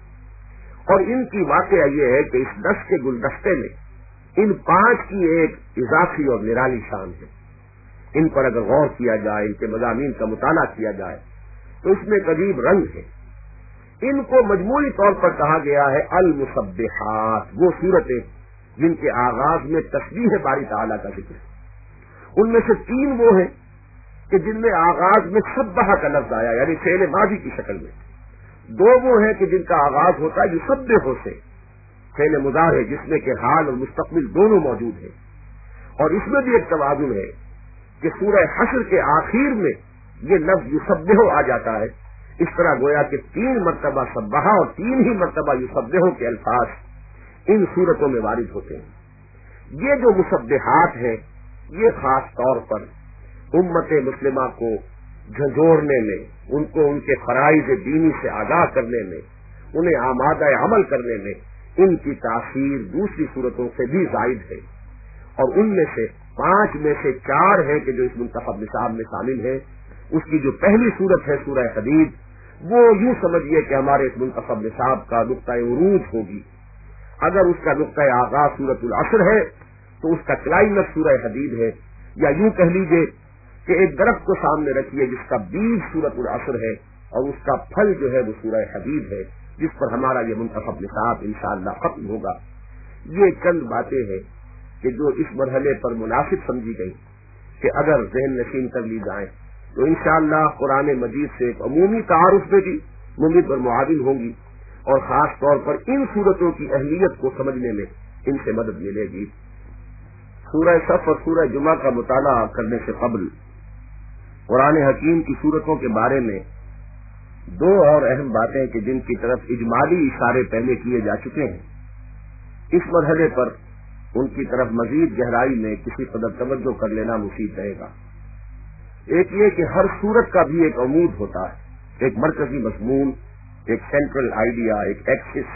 اور ان کی واقعہ یہ ہے کہ اس 10 کے گلدستے میں ان 5 کی ایک اضافی اور نرالی شان ہے۔ ان پر اگر غور کیا جائے، ان کے مضامین کا مطالعہ کیا جائے تو اس میں ایک عجیب رنگ ہے۔ ان کو مجموعی طور پر کہا گیا ہے المسبحات، وہ صورتیں جن کے آغاز میں تسبیح باری تعالیٰ کا ذکر ہے۔ ان میں سے 3 وہ ہیں کہ جن میں آغاز میں سبح کا لفظ آیا، یعنی فعل ماضی کی شکل میں۔ 2 وہ ہیں کہ جن کا آغاز ہوتا ہے یسبح سے، فعل مضارع جس میں کہ حال اور مستقبل دونوں موجود ہیں، اور اس میں بھی ایک توازن ہے کہ سورہ حشر کے آخر میں یہ لفظ یسبح آ جاتا ہے۔ اس طرح گویا کہ 3 مرتبہ سبحہ اور 3 ہی مرتبہ یسبح کے الفاظ ان صورتوں میں وارد ہوتے ہیں۔ یہ جو مسبحات ہیں یہ خاص طور پر امت مسلمہ کو جھنجھوڑنے میں، ان کو ان کے فرائض دینی سے آگاہ کرنے میں، انہیں آمادہ عمل کرنے میں ان کی تاثیر دوسری صورتوں سے بھی زائد ہے، اور ان میں سے 5 میں سے 4 ہیں کہ جو اس منتخب نصاب میں شامل ہیں۔ اس کی جو پہلی صورت ہے سورہ حدید، وہ یوں سمجھیے کہ ہمارے اس منتخب نصاب کا نقطۂ عروج ہوگی۔ اگر اس کا نقطۂ آغاز سورۃ العصر ہے تو اس کا کلائمیکس سورہ حدید ہے، یا یوں کہہ لیجئے کہ ایک درخت کو سامنے رکھیے جس کا بیج سورۃ العصر ہے اور اس کا پھل جو ہے وہ سورہ حدید ہے، جس پر ہمارا یہ منتخب نصاب انشاءاللہ ختم ہوگا۔ یہ چند باتیں ہیں کہ جو اس مرحلے پر مناسب سمجھی گئی کہ اگر ذہن نشین کر لی جائیں تو انشاءاللہ قرآن مجید سے ایک عمومی تعارف میں بھی ممد اور معاون ہوں گی، اور خاص طور پر ان صورتوں کی اہمیت کو سمجھنے میں ان سے مدد ملے گی۔ سورہ صف اور سورہ جمعہ کا مطالعہ کرنے سے قبل قرآن حکیم کی صورتوں کے بارے میں دو اور اہم باتیں کہ جن کی طرف اجمالی اشارے پہلے کیے جا چکے ہیں، اس مرحلے پر ان کی طرف مزید گہرائی میں کسی قدر توجہ کر لینا مفید رہے گا۔ ایک یہ کہ ہر صورت کا بھی ایک عمود ہوتا ہے، ایک مرکزی مضمون، ایک سینٹرل آئیڈیا، ایک ایکسس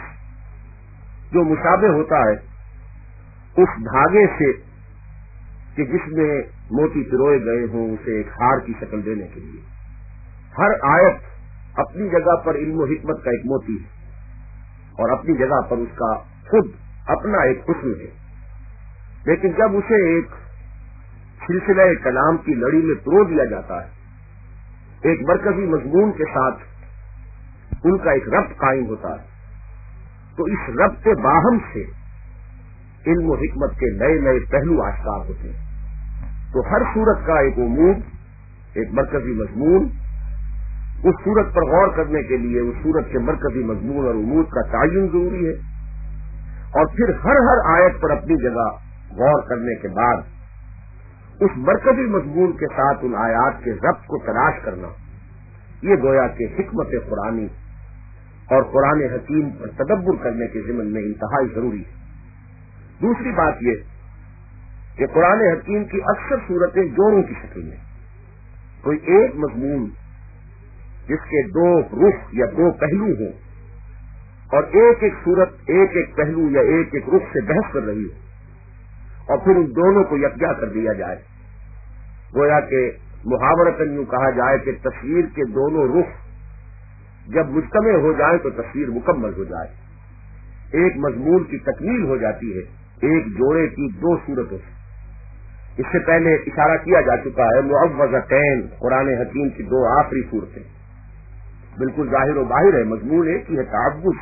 جو مشابہ ہوتا ہے اس دھاگے سے کہ جس میں موتی پروئے گئے ہوں اسے ایک ہار کی شکل دینے کے لیے۔ ہر آیت اپنی جگہ پر علم و حکمت کا ایک موتی ہے اور اپنی جگہ پر اس کا خود اپنا ایک حسن ہے، لیکن جب اسے ایک سلسلہ کلام کی لڑی میں پرو دیا جاتا ہے، ایک مرکزی مضمون کے ساتھ ان کا ایک ربط قائم ہوتا ہے، تو اس ربط باہم سے علم و حکمت کے نئے نئے پہلو آشکار ہوتے ہیں۔ تو ہر صورت کا ایک عمود، ایک مرکزی مضمون، اس صورت پر غور کرنے کے لیے اس صورت کے مرکزی مضمون اور عمود کا تعین ضروری ہے، اور پھر ہر آیت پر اپنی جگہ غور کرنے کے بعد اس مرکزی مضمون کے ساتھ ان آیات کے ربط کو تلاش کرنا، یہ گویا کہ حکمت قرآنی اور قرآن حکیم پر تدبر کرنے کے ضمن میں انتہائی ضروری ہے۔ دوسری بات یہ کہ قرآن حکیم کی اکثر صورتیں جوڑوں کی شکل میں، کوئی ایک مضمون جس کے دو رخ یا دو پہلو ہوں اور ایک ایک صورت ایک ایک پہلو یا ایک ایک رخ سے بحث کر رہی ہو، اور پھر ان دونوں کو یکجا کر دیا جائے، گویا کہ محاورتاً یوں کہا جائے کہ تصویر کے دونوں رخ جب مجتمع ہو جائیں تو تصویر مکمل ہو جائے، ایک مضمون کی تکمیل ہو جاتی ہے ایک جوڑے کی دو صورتوں سے۔ اس سے پہلے اشارہ کیا جا چکا ہے معوذتین، قرآن حکیم کی دو آخری صورتیں، بالکل ظاہر و باہر ہے، مضمون ایک ہی ہے، تعوذ،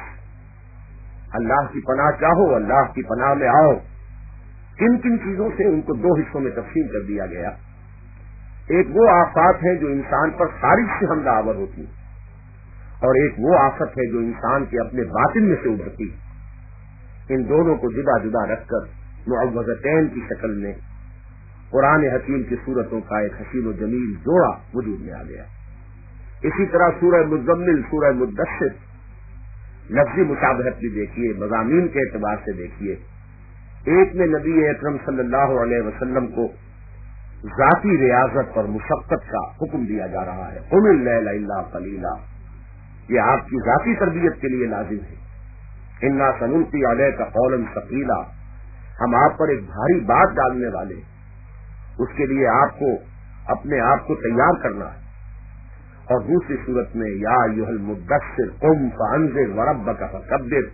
اللہ کی پناہ چاہو، اللہ کی پناہ میں آؤ۔ کن کن چیزوں سے ان کو دو حصوں میں تقسیم کر دیا گیا؟ ایک وہ آفات ہیں جو انسان پر خارج سے حملہ آور ہوتی ہیں، اور ایک وہ آفت ہے جو انسان کے اپنے باطن میں سے ابھرتی ہے۔ ان دونوں کو جدا جدا رکھ کر معوذتین کی شکل میں قرآن حکیم کی صورتوں کا ایک حسین و جمیل جوڑا وجود میں آ گیا۔ اسی طرح سورہ مزمل، سورہ مدثر، لفظی مشابہت بھی دیکھیے، مضامین کے اعتبار سے دیکھیے۔ ایک میں نبی اکرم صلی اللہ علیہ وسلم کو ذاتی ریاضت اور مشقت کا حکم دیا جا رہا ہے، قم اللیل الا قلیلا، یہ آپ کی ذاتی تربیت کے لیے لازم ہے۔ انا سنلقی علیک قولا ثقیلا، ہم آپ پر ایک بھاری بات ڈالنے والے، اس کے لیے آپ کو اپنے آپ کو تیار کرنا ہے۔ اور دوسری صورت میں یا ایھا المدثر قم فانذر وربک فکبر،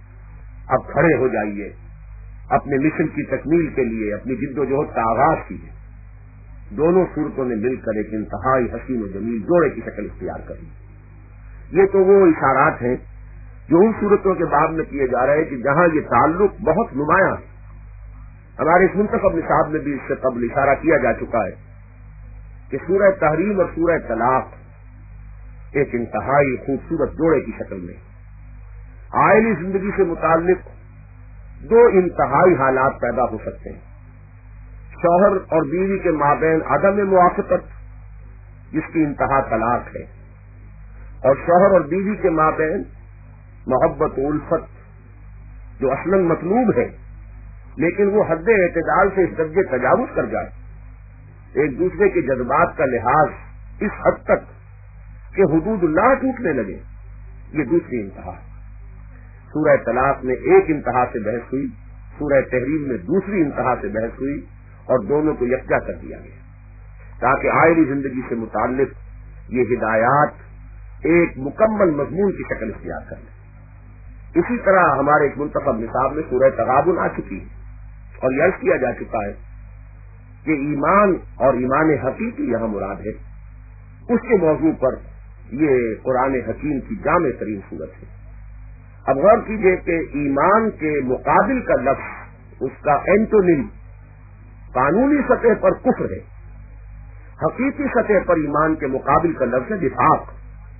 اب کھڑے ہو جائیے، اپنے مشن کی تکمیل کے لیے اپنی جد و جہد کا آغاز کیجیے۔ دونوں صورتوں نے مل کر ایک انتہائی حسین و جمیل جوڑے کی شکل اختیار کری۔ یہ تو وہ اشارات ہیں جو ان صورتوں کے باب میں کیے جا رہے ہیں کہ جہاں یہ تعلق بہت نمایاں ہے۔ ہمارے اس منتخب نصاب میں بھی اس سے قبل اشارہ کیا جا چکا ہے کہ سورہ تحریم اور سورہ طلاق ایک انتہائی خوبصورت جوڑے کی شکل میں آئلی زندگی سے متعلق دو انتہائی حالات پیدا ہو سکتے ہیں۔ شوہر اور بیوی کے مابین عدم موافقت جس کی انتہا طلاق ہے، اور شوہر اور بیوی کے مابین محبت و الفت جو اصلاً مطلوب ہے، لیکن وہ حد اعتدال سے اس درجے تجاوز کر جائے، ایک دوسرے کے جذبات کا لحاظ اس حد تک کہ حدود اللہ ٹوٹنے لگے، یہ دوسری انتہا ہے۔ سورہ طلاق میں ایک انتہا سے بحث ہوئی، سورہ تحریم میں دوسری انتہا سے بحث ہوئی، اور دونوں کو یکجا کر دیا گیا تاکہ آئلی زندگی سے متعلق یہ ہدایات ایک مکمل مضمون کی شکل اختیار کر لیں۔ اسی طرح ہمارے ایک منتخب نصاب میں سورہ تغابن آ چکی ہے، اور یہ عرض کیا جا چکا ہے کہ ایمان اور ایمان حقیقی یہاں مراد ہے، اس کے موضوع پر یہ قرآن حکیم کی جامع ترین صورت ہے۔ اب غور کیجئے کہ ایمان کے مقابل کا لفظ، اس کا اینٹونیم قانونی سطح پر کفر ہے، حقیقی سطح پر ایمان کے مقابل کا لفظ نفاق،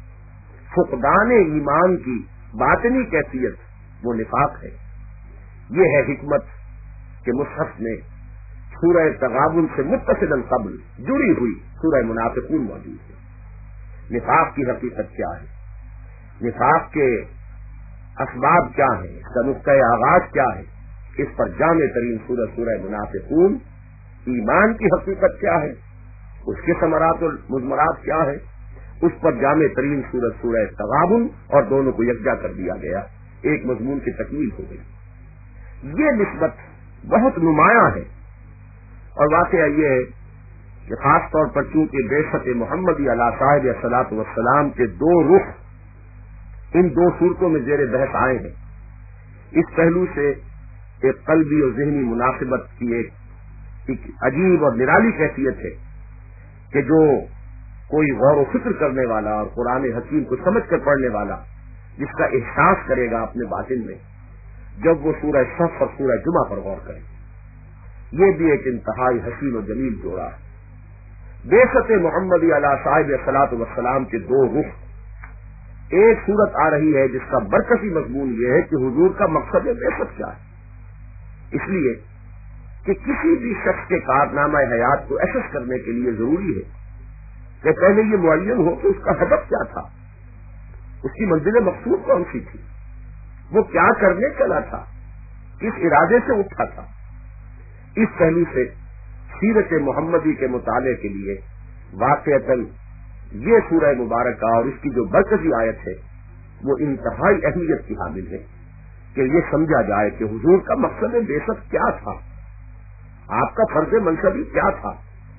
فقدان ایمان کی باطنی کیفیت وہ نفاق ہے۔ یہ ہے حکمت کہ مصحف میں سورہ تغابن سے متصل قبل جڑی ہوئی سورہ منافقون موجود ہے۔ نفاق کی حقیقت کیا ہے، نفاق کے اسباب کیا ہیں، اس کا نقطۂ آغاز کیا ہے، اس پر جامع ترین سورہ منافقون، ایمان کی حقیقت کیا ہے، اس کے ثمرات اور مضمرات کیا ہے، اس پر جامع ترین سورہ تغابن، اور دونوں کو یکجا کر دیا گیا، ایک مضمون کی تکمیل ہو گئی۔ یہ نسبت بہت نمایاں ہے، اور واقعہ یہ ہے کہ خاص طور پر چونکہ بعثت محمدی علیہ صاحب الصلاۃ والسلام کے دو رخ ان دو صورتوں میں زیر بحث آئے ہیں، اس پہلو سے ایک قلبی اور ذہنی مناسبت کی ایک عجیب اور نرالی کیفیت ہے کہ جو کوئی غور و فکر کرنے والا اور قرآن حکیم کو سمجھ کر پڑھنے والا جس کا احساس کرے گا اپنے باطن میں جب وہ سورہ صف اور سورہ جمعہ پر غور کرے۔ یہ بھی ایک انتہائی حسین و جمیل جوڑا ہے۔ بعثت محمدی علیہ صاحب الصلاۃ والسلام کے دو رخ، ایک صورت آ رہی ہے جس کا برکتی مضمون یہ ہے کہ حضور کا مقصد بعثت کیا ہے، اس لیے کہ کسی بھی شخص کے کارنامہ حیات کو ایسس کرنے کے لیے ضروری ہے کہ پہلے یہ معین ہو کہ اس کا ہدف کیا تھا، اس کی منزل مقصود کون سی تھی، وہ کیا کرنے چلا تھا، کس ارادے سے اٹھا تھا۔ اس پہلو سے سیرت محمدی کے مطالعے کے لیے واقعتاً یہ سورہ مبارکہ اور اس کی جو برکتی آیت ہے وہ انتہائی اہمیت کی حامل ہے کہ یہ سمجھا جائے کہ حضور کا مقصد بعثت کیا تھا، آپ کا فرض منصبی کیا تھا،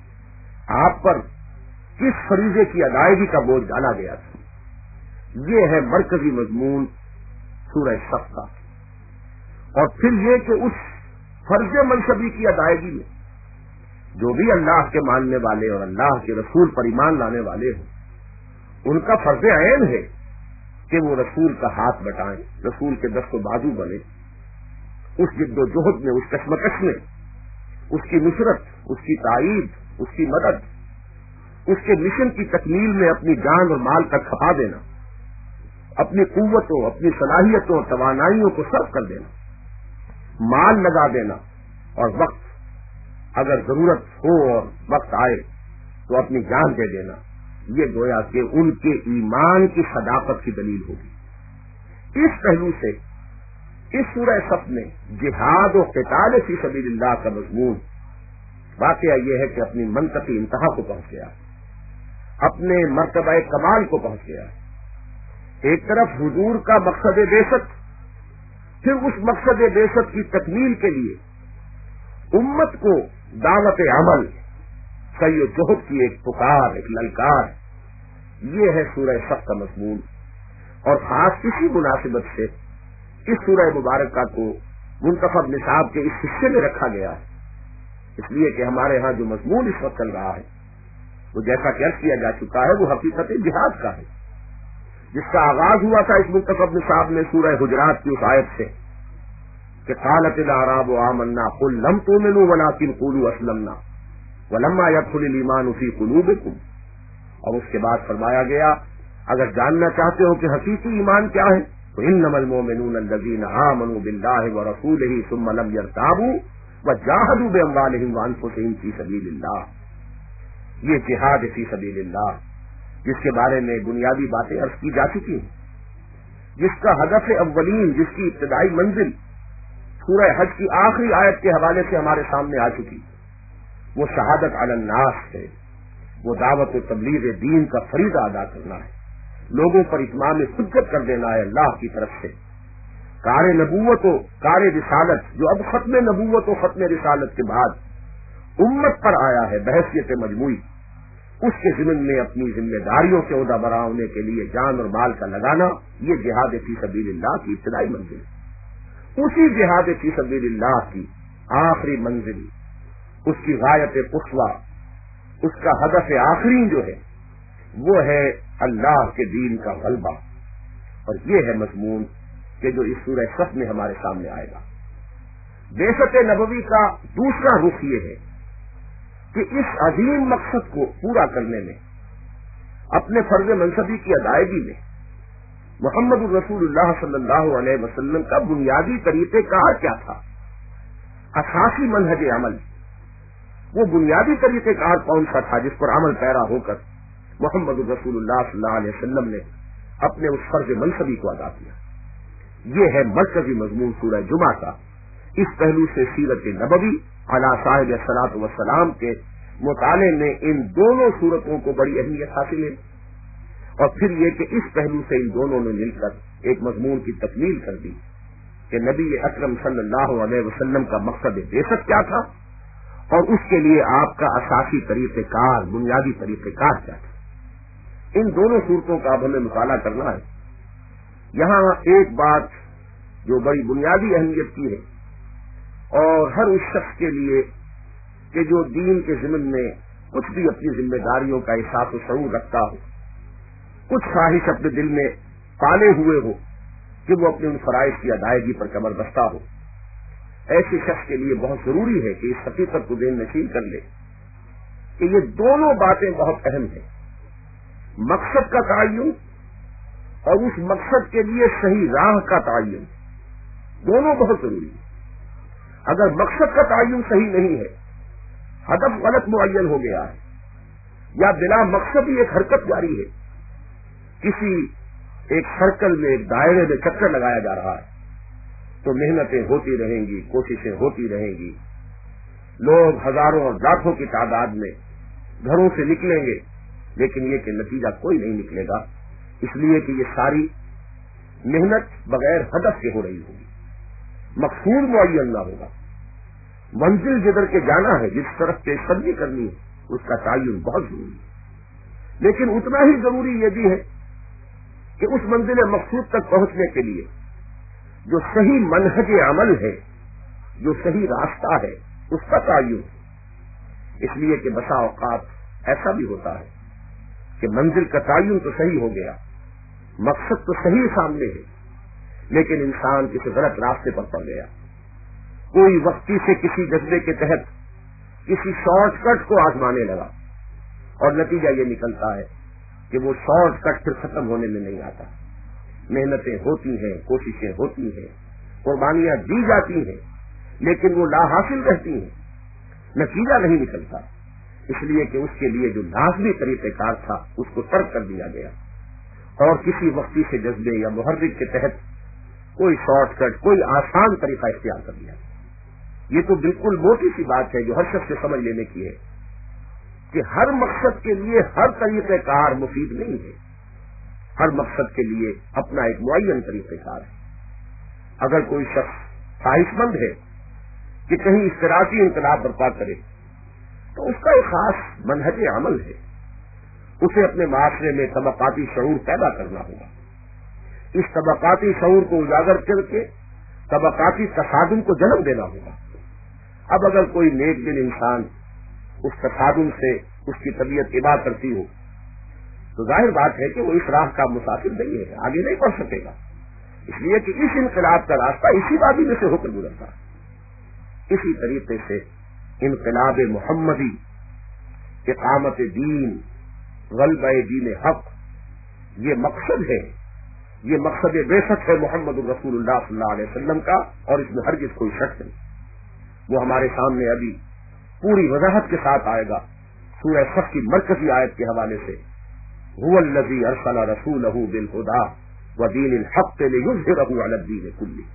آپ پر کس فریضے کی ادائیگی کا بوجھ ڈالا گیا تھا۔ یہ ہے مرکزی مضمون سورہ صف کا۔ اور پھر یہ کہ اس فرض منصبی کی ادائیگی میں جو بھی اللہ کے ماننے والے اور اللہ کے رسول پر ایمان لانے والے ہوں، ان کا فرض عین ہے کہ وہ رسول کا ہاتھ بٹائیں، رسول کے دست و بازو بنے، اس جد و جہد میں، اس کشمکش میں، اس کی نصرت، اس کی تائید، اس کی مدد، اس کے مشن کی تکمیل میں اپنی جان اور مال کا کھپا دینا، اپنی قوتوں، اپنی صلاحیتوں، توانائیوں کو صرف کر دینا، مال لگا دینا، اور وقت اگر ضرورت ہو اور وقت آئے تو اپنی جان دے دینا، یہ گویا کہ ان کے ایمان کی صداقت کی دلیل ہوگی۔ اس پہلو سے اس سورہ صف میں جہاد و قتال فی سبیل اللہ کا مضمون واقعہ یہ ہے کہ اپنی منطقی انتہا کو پہنچ گیا، اپنے مرتبہ کمال کو پہنچ گیا۔ ایک طرف حضور کا مقصد بعثت، پھر اس مقصد بعثت کی تکمیل کے لیے امت کو دعوت عمل، سعی و جہد کی ایک پکار، ایک للکار، یہ ہے سورہ صف کا مضمون۔ اور خاص اسی مناسبت سے اس سورہ مبارکہ کو منتخب نصاب کے اس حصے میں رکھا گیا ہے، اس لیے کہ ہمارے ہاں جو مضمون اس وقت چل رہا ہے وہ جیسا کہ عرض کیا جا چکا ہے وہ حقیقت جہاد کا ہے، جس کا آغاز ہوا تھا اس منتخب نصاب میں سورہ حجرات کی اس آیت سے کہ قالت الاعراب آمنا قل لم تؤمنوا ولكن قولوا اسلمنا ولما يدخل الايمان في قلوبكم، اور اس کے بعد فرمایا گیا اگر جاننا چاہتے ہو کہ حقیقی ایمان کیا ہے تو انما المؤمنون الذين آمنوا بالله ورسوله ثم لم يرتابوا وجاهدوا باموالهم وانفسهم في سبيل الله۔ یہ جہاد فی سبیل اللہ جس کے بارے میں بنیادی باتیں عرض کی جا چکی ہیں، جس کا ہدف اولین، جس کی ابتدائی منزل سورہ حج کی آخری آیت کے حوالے سے ہمارے سامنے آ چکی، وہ شہادت علی الناس ہے، وہ دعوت و تبلیغ دین کا فریضہ ادا کرنا ہے، لوگوں پر اتمام حجت کر دینا ہے اللہ کی طرف سے۔ کار نبوت و کار رسالت جو اب ختم نبوت و ختم رسالت کے بعد امت پر آیا ہے بحیثیت مجموعی، اس کے ضمن میں اپنی ذمہ داریوں سے عہدہ برآ ہونے کے لیے جان اور مال کا لگانا، یہ جہاد فی سبیل اللہ کی ابتدائی منزل ہے۔ اسی جہاد فی سبیل اللہ کی آخری منزل، اس کی غایت قصوی، اس کا ہدف آخری جو ہے وہ ہے اللہ کے دین کا غلبہ، اور یہ ہے مضمون کہ جو اس سورہ صف میں ہمارے سامنے آئے گا۔ بعثت نبوی کا دوسرا رخ یہ ہے کہ اس عظیم مقصد کو پورا کرنے میں، اپنے فرض منصبی کی ادائیگی میں، محمد الرسول اللہ صلی اللہ علیہ وسلم کا بنیادی طریقہ کار کیا تھا، اساسی منہج عمل، وہ بنیادی طریقہ کار کون سا تھا جس پر عمل پیرا ہو کر محمد الرسول اللہ صلی اللہ علیہ وسلم نے اپنے اس فرض منصبی کو ادا کیا۔ یہ ہے مرکزی مضمون سورہ جمعہ کا۔ اس پہلو سے سیرت نبوی علی صاحب الصلاۃ والسلام کے مطالعے میں ان دونوں صورتوں کو بڑی اہمیت حاصل ہے، اور پھر یہ کہ اس پہلو سے ان دونوں نے مل کر ایک مضمون کی تکمیل کر دی کہ نبی اکرم صلی اللہ علیہ وسلم کا مقصد بعثت کیا تھا اور اس کے لیے آپ کا اساسی طریقہ کار، بنیادی طریقہ کار کیا تھا۔ ان دونوں صورتوں کا اب ہمیں مطالعہ کرنا ہے۔ یہاں ایک بات جو بڑی بنیادی اہمیت کی ہے، اور ہر اس شخص کے لیے کہ جو دین کے ضمن میں کچھ بھی اپنی ذمہ داریوں کا احساس و شعور رکھتا ہو، کچھ خواہش اپنے دل میں پالے ہوئے ہو کہ وہ اپنے ان فرائض کی ادائیگی پر کمر بستہ ہو، ایسے شخص کے لیے بہت ضروری ہے کہ اس حقیقت کو ذہن نشین کر لے کہ یہ دونوں باتیں بہت اہم ہیں، مقصد کا تعین اور اس مقصد کے لیے صحیح راہ کا تعین، دونوں بہت ضروری ہے۔ اگر مقصد کا تعین صحیح نہیں ہے، ہدف غلط معین ہو گیا ہے، یا بلا مقصد ہی ایک حرکت جاری ہے، کسی ایک سرکل میں، ایک دائرے میں چکر لگایا جا رہا ہے، تو محنتیں ہوتی رہیں گی، کوششیں ہوتی رہیں گی، لوگ ہزاروں اور لاکھوں کی تعداد میں گھروں سے نکلیں گے، لیکن یہ کہ نتیجہ کوئی نہیں نکلے گا، اس لیے کہ یہ ساری محنت بغیر ہدف کے ہو رہی ہوگی، مقصود معین نہ ہوگا۔ منزل جدھر کے جانا ہے، جس طرف پیش قدمی کرنی ہے، اس کا تعین بہت ضروری ہے، لیکن اتنا ہی ضروری یہ بھی ہے کہ اس منزل مقصود تک پہنچنے کے لیے جو صحیح منہج عمل ہے، جو صحیح راستہ ہے، اس کا تعین، اس لیے کہ بسا اوقات ایسا بھی ہوتا ہے کہ منزل کا تعین تو صحیح ہو گیا، مقصد تو صحیح سامنے ہے، لیکن انسان کسی غلط راستے پر پڑ گیا، کوئی وقتی سے کسی جذبے کے تحت کسی شارٹ کٹ کو آزمانے لگا، اور نتیجہ یہ نکلتا ہے کہ وہ شارٹ کٹ پھر ختم ہونے میں نہیں آتا، محنتیں ہوتی ہیں، کوششیں ہوتی ہیں، قربانیاں دی جاتی ہیں، لیکن وہ لا حاصل رہتی ہیں، نتیجہ نہیں نکلتا، اس لیے کہ اس کے لیے جو لازمی طریقہ کار تھا اس کو ترک کر دیا گیا، اور کسی وقتی سے جذبے یا محرک کے تحت کوئی شارٹ کٹ، کوئی آسان طریقہ اختیار کر لیا۔ یہ تو بالکل موٹی سی بات ہے جو ہر شخص سے سمجھ لینے کی ہے کہ ہر مقصد کے لیے ہر طریقہ کار مفید نہیں ہے، ہر مقصد کے لیے اپنا ایک معین طریقہ کار ہے۔ اگر کوئی شخص خواہش مند ہے کہ کہیں اشتراکی انقلاب برپا کرے تو اس کا ایک خاص منہج عمل ہے، اسے اپنے معاشرے میں طبقاتی شعور پیدا کرنا ہوگا، اس طبقاتی شعور کو اجاگر کر کے طبقاتی تصادم کو جنم دینا ہوگا۔ اب اگر کوئی نیک دل انسان اس تصادم سے اس کی طبیعت ابا کرتی ہو تو ظاہر بات ہے کہ وہ اس راہ کا مسافر نہیں ہے، آگے نہیں بڑھ سکے گا، اس لیے کہ اس انقلاب کا راستہ اسی وادی میں سے ہو کر گزرتا ہے۔ اسی طریقے سے انقلاب محمدی، اقامت دین، غلبہ دین حق، یہ مقصد ہے، یہ مقصد بعثت ہے محمد الرسول اللہ صلی اللہ علیہ وسلم کا، اور اس میں ہرگز کوئی شک نہیں۔ وہ ہمارے سامنے ابھی پوری وضاحت کے ساتھ آئے گا سورہ صف کی مرکزی آیت کے حوالے سے، هو الذی ارسل رسولہ بالہدی ودین الحق لیظہرہ علی الدین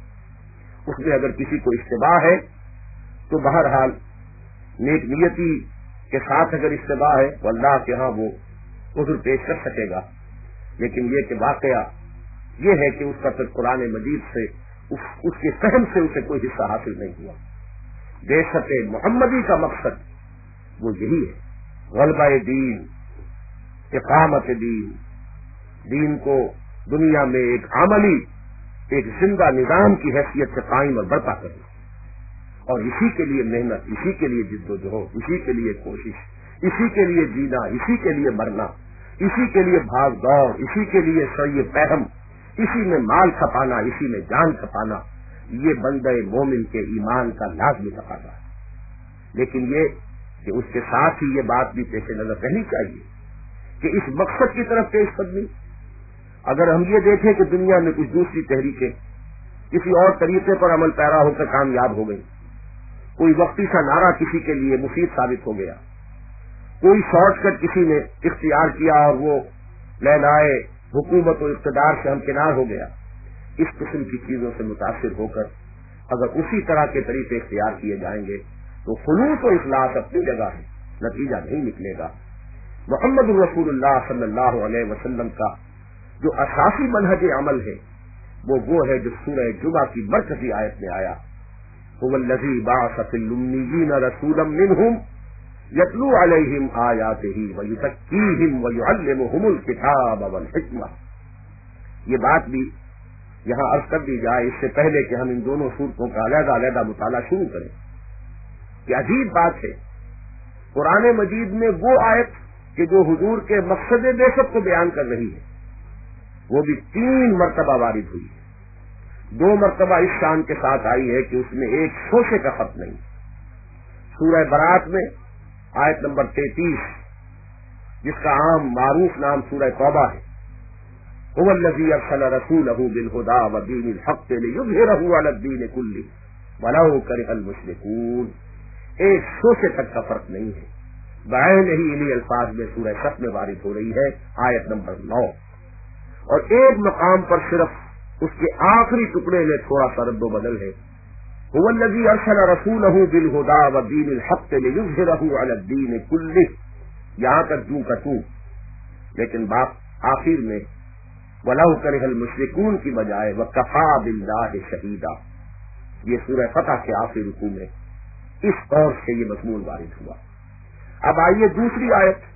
کلہ۔ اس میں اگر کسی کو اشتباہ ہے تو بہرحال نیک نیتی کے ساتھ اگر اشتباہ ہے تو اللہ کے ہاں وہ عذر پیش کر سکے گا، لیکن یہ کہ واقعہ یہ ہے کہ اس کا پھر قرآن مجید سے اس کے فہم سے اسے کوئی حصہ حاصل نہیں ہوا۔ بعثت محمدی کا مقصد وہ یہی ہے، غلبہ دین، اقامت دین، دین کو دنیا میں ایک عملی، ایک زندہ نظام کی حیثیت سے قائم اور برپا کرنا، اور اسی کے لیے محنت، اسی کے لیے جد و جہد، اسی کے لیے کوشش، اسی کے لیے جینا، اسی کے لیے مرنا، اسی کے لیے بھاگ دوڑ، اسی کے لیے سعی فہم، اسی میں مال کھپانا، اسی میں جان کھپانا، یہ بندہ مومن کے ایمان کا لازمی تقاضا ہے۔ لیکن یہ کہ اس کے ساتھ ہی یہ بات بھی پیش نظر رہنی چاہیے کہ اس مقصد کی طرف پیش قدمی، اگر ہم یہ دیکھیں کہ دنیا میں کچھ دوسری تحریکیں کسی اور طریقے پر عمل پیرا ہو کر کامیاب ہو گئی، کوئی وقتی سا نعرہ کسی کے لیے مفید ثابت ہو گیا، کوئی شارٹ کٹ کسی نے اختیار کیا اور وہ لہلائے حکومت و اقتدار سے ہمکنار ہو گیا، اس قسم کی چیزوں سے متاثر ہو کر اگر اسی طرح کے طریقے اختیار کیے جائیں گے تو خلوص و اخلاص اپنی جگہ ہے، نتیجہ نہیں نکلے گا۔ محمد رسول اللہ صلی اللہ علیہ وسلم کا جو اساسی منہج عمل ہے وہ ہے جو سورہ جمعہ کی مرکزی آیت میں آیا، هو الذی بعث فی الامیین رسولا منہم یتلو علیہم آیاتہ ویزکیہم ویعلمہم الکتاب والحکمہ۔ یہ بات بھی یہاں عرض کر دی جائے اس سے پہلے کہ ہم ان دونوں صورتوں کا علیحدہ علیحدہ مطالعہ شروع کریں کہ عجیب بات ہے، قرآن مجید میں وہ آیت کہ جو حضور کے مقصد بعثت کو بیان کر رہی ہے وہ بھی 3 مرتبہ وارد ہوئی ہے، 2 مرتبہ اس شان کے ساتھ آئی ہے کہ اس میں ایک شوشے کا خط نہیں۔ سورہ برات میں آیت نمبر 33 جس کا عام معروف نام سورہ توبہ ہے، هو الذی ارسل رسولہ بالہدی ودین الحق لیظہرہ علی الدین کلہ ولو کرہ المشرکون، ایک شوشے تک کا فرق نہیں ہے، بعین ہی انہی الفاظ میں سورہ صف میں وارد ہو رہی ہے آیت نمبر 9، اور ایک مقام پر صرف اس کے آخری ٹکڑے میں تھوڑا سا رد و بدل ہے، هو الذی ارسل رسولہ بالہدی ودین الحق لیظہرہ علی الدین کلہ، یہاں تک جو کا تو، لیکن باپ آخر میں وَلَوْ كَرِهَ الْمُشْرِكُونَ کی بجائے وَكَفَىٰ بِاللَّهِ شَهِيدًا، یہ سورہ فتح کے آخری رکوع میں اس طور سے یہ مضمون وارد ہوا۔ اب آئیے دوسری آیت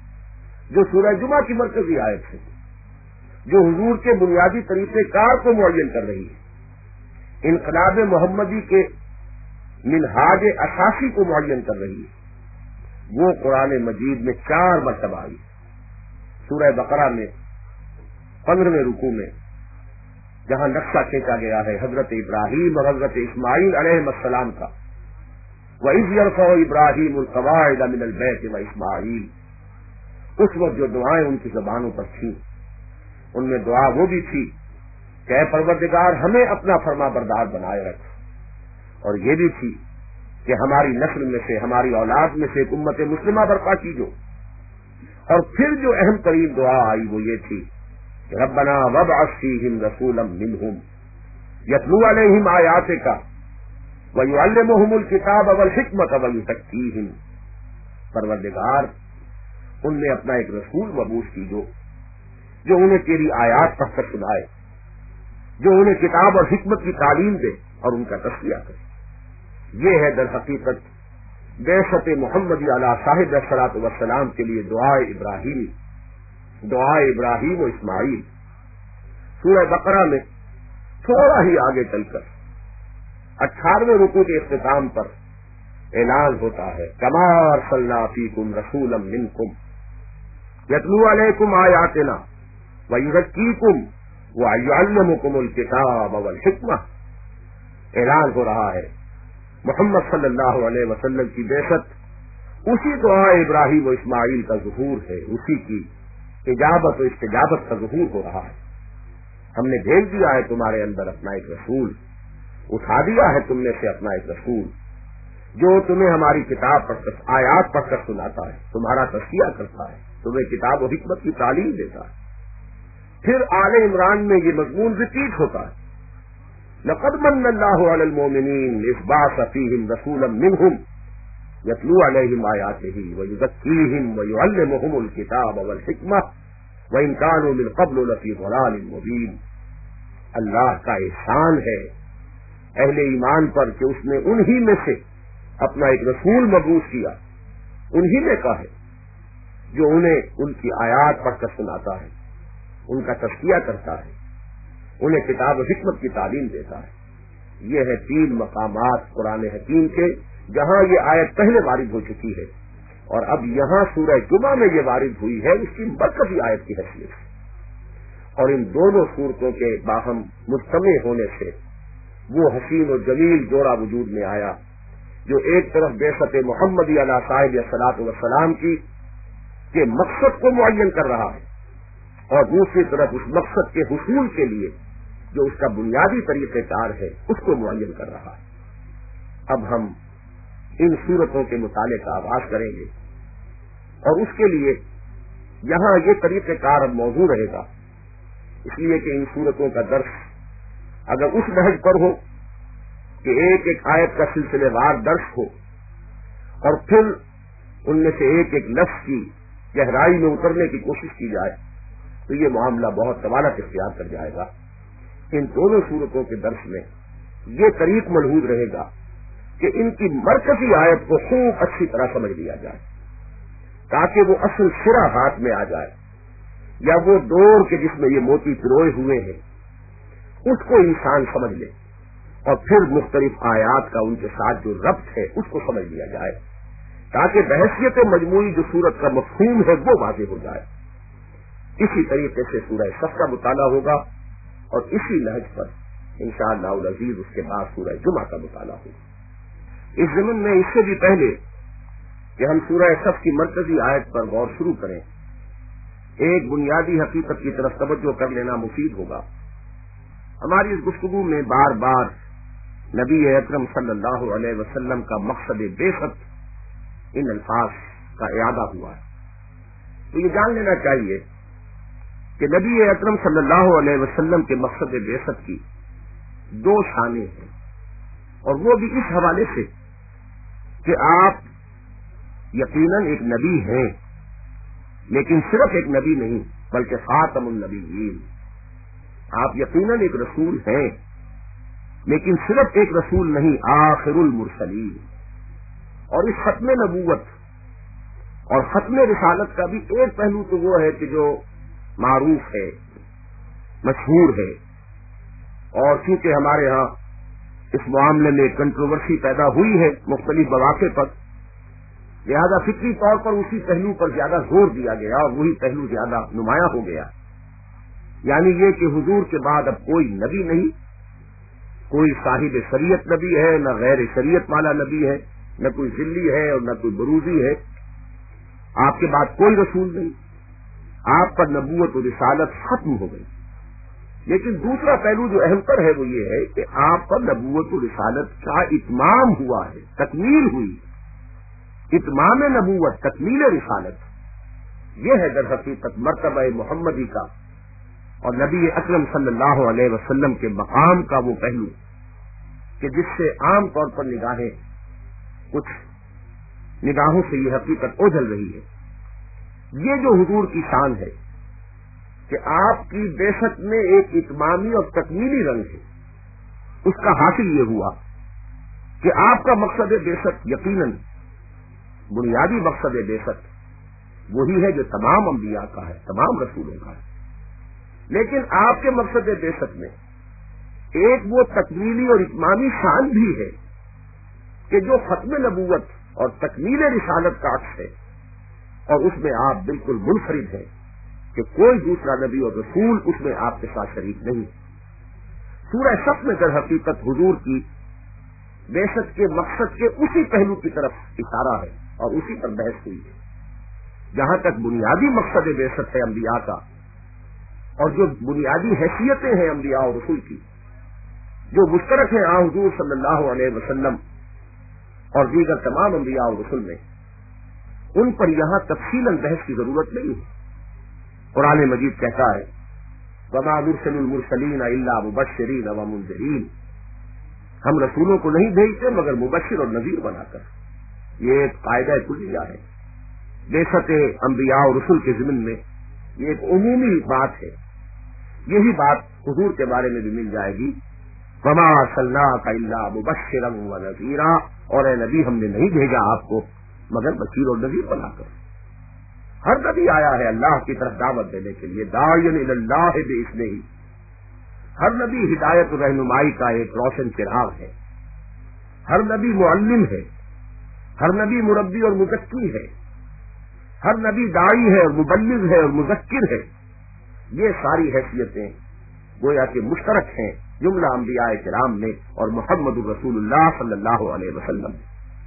جو سورہ جمعہ کی مرکزی آیت ہے، جو حضور کے بنیادی طریقہ کار کو معین کر رہی ہے، انقلاب محمدی کے منہاج اساسی کو معین کر رہی ہے، وہ قرآن مجید میں 4 مرتبہ آئی۔ سورہ بقرہ میں 15ویں رکوع میں جہاں نقشہ کھینچا گیا ہے حضرت ابراہیم اور حضرت اسماعیل علیہ السلام کا، وَإِذْ يَرْفَعُ إِبْرَاهِيمُ الْقَوَاعِدَ مِنَ الْبَيْتِ وَإِسْمَاعِيلُ، اس وقت جو دعائیں ان کی زبانوں پر تھیں ان میں دعا وہ بھی تھی کہ اے پروردگار ہمیں اپنا فرما بردار بنائے رکھ، اور یہ بھی تھی کہ ہماری نسل میں سے ہماری اولاد میں سے ایک امت مسلمہ برپا کیجو، اور پھر جو اہم ترین دعا آئی وہ یہ تھی کہ ربنا وابعث فیہم رسولا منہم یتلو علیہم آیاتک ویعلمہم الکتاب والحکمۃ ویزکیہم، پروردگار ان میں اپنا ایک رسول مبعوث کیجو جو انہیں تیری آیات پڑھ کر سنائے، جو انہیں کتاب اور حکمت کی تعلیم دے اور ان کا تذکیہ کرے۔ یہ ہے در حقیقت بعثت محمدی علی صاحب الصلاۃ والسلام کے لیے دعائے ابراہیم و اسماعیل۔ سورہ بقرہ میں تھوڑا ہی آگے چل کر 18ویں رکوع کے اختتام پر اعلان ہوتا ہے کما ارسلنا فیکم رسولا منکم یتلو علیکم آیاتنا ویزکیکم ویعلمکم الکتاب والحکمہ۔ اعلان ہو رہا ہے محمد صلی اللہ علیہ وسلم کی بعثت اسی دعا ابراہیم و اسماعیل کا ظہور ہے، اسی کی اجابت و استجابت کا ظہور ہو رہا ہے۔ ہم نے بھیج دیا ہے تمہارے اندر اپنا ایک رسول، اٹھا دیا ہے تم میں سے اپنا ایک رسول جو تمہیں ہماری کتاب پڑھ کر آیات پڑھ کر سناتا ہے، تمہارا تذکیہ کرتا ہے، تمہیں کتاب و حکمت کی تعلیم دیتا ہے۔ پھر آل عمران میں یہ مضمون ریپیٹ ہوتا ہے لقد من اللہ علی المؤمنین اذ بعث فیہم رسولا منہم یتلو علیہم آیاتہ ویزکیہم ویعلمہم الکتاب والحکمہ وإن كانوا من قبل لفی ضلال مبین۔ اللہ کا احسان ہے اہل ایمان پر کہ اس نے انہی میں سے اپنا ایک رسول مبعوث کیا، انہی میں کا ہے جو انہیں ان کی آیات پڑھ کر سناتا ہے، ان کا تذکیہ کرتا ہے، انہیں کتاب و حکمت کی تعلیم دیتا ہے۔ یہ ہے 3 مقامات قرآن حکیم کے جہاں یہ آیت پہلے وارد ہو چکی ہے، اور اب یہاں سورہ جمعہ میں یہ وارد ہوئی ہے اس کی مرکزی آیت کی حیثیت سے، اور ان دونوں صورتوں کے باہم مجتمع ہونے سے وہ حسین و جمیل جوڑا وجود میں آیا جو ایک طرف بعثت محمدی علی صاحب الصلاۃ والسلام کی کہ مقصد کو معین کر رہا ہے اور دوسری طرف اس مقصد کے حصول کے لیے جو اس کا بنیادی طریقہ کار ہے اس کو معین کر رہا ہے۔ اب ہم ان صورتوں کے مطالعے کا آغاز کریں گے اور اس کے لیے یہاں یہ طریقہ کار اب موضوع رہے گا، اس لیے کہ ان صورتوں کا درس اگر اس نہج پر ہو کہ ایک ایک آیت کا سلسلے وار درس ہو اور پھر ان میں سے ایک ایک لفظ کی گہرائی میں اترنے کی کوشش کی جائے تو یہ معاملہ بہت طوالت اختیار کر جائے گا۔ ان دونوں صورتوں کے درس میں یہ طریق ملحوظ رہے گا کہ ان کی مرکزی آیت کو خوب اچھی طرح سمجھ لیا جائے تاکہ وہ اصل سرا ہاتھ میں آ جائے، یا وہ ڈور کے جس میں یہ موتی پروئے ہوئے ہیں اس کو انسان سمجھ لے اور پھر مختلف آیات کا ان کے ساتھ جو ربط ہے اس کو سمجھ لیا جائے تاکہ بحیثیت مجموعی جو صورت کا مفہوم ہے وہ واضح ہو جائے۔ اسی طریقے سے سورہ صف کا مطالعہ ہوگا اور اسی نہج پر انشاءاللہ العزیز اس کے بعد سورہ جمعہ کا مطالعہ ہوگا۔ اس ضمن میں اس سے بھی پہلے کہ ہم سورہ صف کی مرکزی آیت پر غور شروع کریں، ایک بنیادی حقیقت کی طرف توجہ کر لینا مفید ہوگا۔ ہماری اس گفتگو میں بار بار نبی اکرم صلی اللہ علیہ وسلم کا مقصد بعثت ان الفاظ کا اعادہ ہوا ہے، تو یہ جان لینا چاہیے کہ نبی اکرم صلی اللہ علیہ وسلم کے مقصد بعثت کی دو شانیں ہیں، اور وہ بھی اس حوالے سے کہ آپ یقیناً ایک نبی ہیں، لیکن صرف ایک نبی نہیں بلکہ خاتم النبیین۔ آپ یقیناً ایک رسول ہیں، لیکن صرف ایک رسول نہیں، آخر المرسلین۔ اور اس ختم نبوت اور ختم رسالت کا بھی ایک پہلو تو وہ ہے کہ جو معروف ہے، مشہور ہے، اور چونکہ ہمارے ہاں اس معاملے میں کنٹروورسی پیدا ہوئی ہے مختلف مواقع پر، لہذا فکری طور پر اسی پہلو پر زیادہ زور دیا گیا اور وہی پہلو زیادہ نمایاں ہو گیا، یعنی یہ کہ حضور کے بعد اب کوئی نبی نہیں، کوئی صاحب شریعت نبی ہے، نہ غیر شریعت والا نبی ہے، نہ کوئی ذلی ہے اور نہ کوئی بروزی ہے، آپ کے بعد کوئی رسول نہیں، آپ پر نبوت و رسالت ختم ہو گئی۔ لیکن دوسرا پہلو جو اہم تر ہے وہ یہ ہے کہ آپ پر نبوت و رسالت کا اتمام ہوا ہے، تکمیل ہوئی، اتمام نبوت، تکمیل رسالت، یہ ہے در حقیقت مرتبہ محمدی کا اور نبی اکرم صلی اللہ علیہ وسلم کے مقام کا وہ پہلو کہ جس سے عام طور پر نگاہیں کچھ نگاہوں سے یہ حقیقت اوجھل رہی ہے۔ یہ جو حضور کی شان ہے کہ آپ کی بعثت میں ایک اتمامی اور تکمیلی رنگ ہے، اس کا حاصل یہ ہوا کہ آپ کا مقصد بعثت یقیناً بنیادی مقصد بعثت وہی ہے جو تمام انبیاء کا ہے، تمام رسولوں کا ہے، لیکن آپ کے مقصد بعثت میں ایک وہ تکمیلی اور اتمامی شان بھی ہے کہ جو ختم نبوت اور تکمیل رسالت کا عکس ہے، اور اس میں آپ بالکل منفرد ہیں کہ کوئی دوسرا نبی اور رسول اس میں آپ کے ساتھ شریک نہیں۔ سورہ صف میں در حقیقت حضور کی بعثت کے مقصد کے اسی پہلو کی طرف اشارہ ہے اور اسی پر بحث ہوئی ہے۔ جہاں تک بنیادی مقصد بعثت ہے انبیاء کا اور جو بنیادی حیثیتیں ہیں انبیاء اور رسول کی جو مشترک ہیں حضور صلی اللہ علیہ وسلم اور دیگر تمام انبیاء اور رسول میں، ان پر یہاں تفصیلاً بحث کی ضرورت نہیں ہے۔ قرآن مجید کہتا ہے وَمَا نُرْسِلُ الْمُرْسَلِينَ إِلَّا مُبَشِّرِينَ وَمُنذِرِينَ، ہم رسولوں کو نہیں بھیجتے مگر مبشر اور نذیر بنا کر۔ یہ ایک قاعدہ کلیہ ہے بعثت انبیاء اور رسول کے ضمن میں، یہ ایک عمومی بات ہے۔ یہی بات حضور کے بارے میں بھی مل جائے گی وَمَا أَرْسَلْنَاكَ إِلَّا مُبَشِّرًا وَنَذِيرًا، اور اے نبی ہم نے نہیں بھیجا آپ کو مگر بشیر اور نذیر بنا کر۔ ہر نبی آیا ہے اللہ کی طرف دعوت دینے کے لیے، داعیا الی اللہ بإذنہ، ہر نبی ہدایت و رہنمائی کا ایک روشن چراغ ہے، ہر نبی معلم ہے، ہر نبی مربی اور مذکی ہے، ہر نبی داعی ہے اور مبلغ ہے اور مذکر ہے۔ یہ ساری حیثیتیں گویا کہ مشترک ہیں جملہ انبیاء کرام میں اور محمد الرسول اللہ صلی اللہ علیہ وسلم۔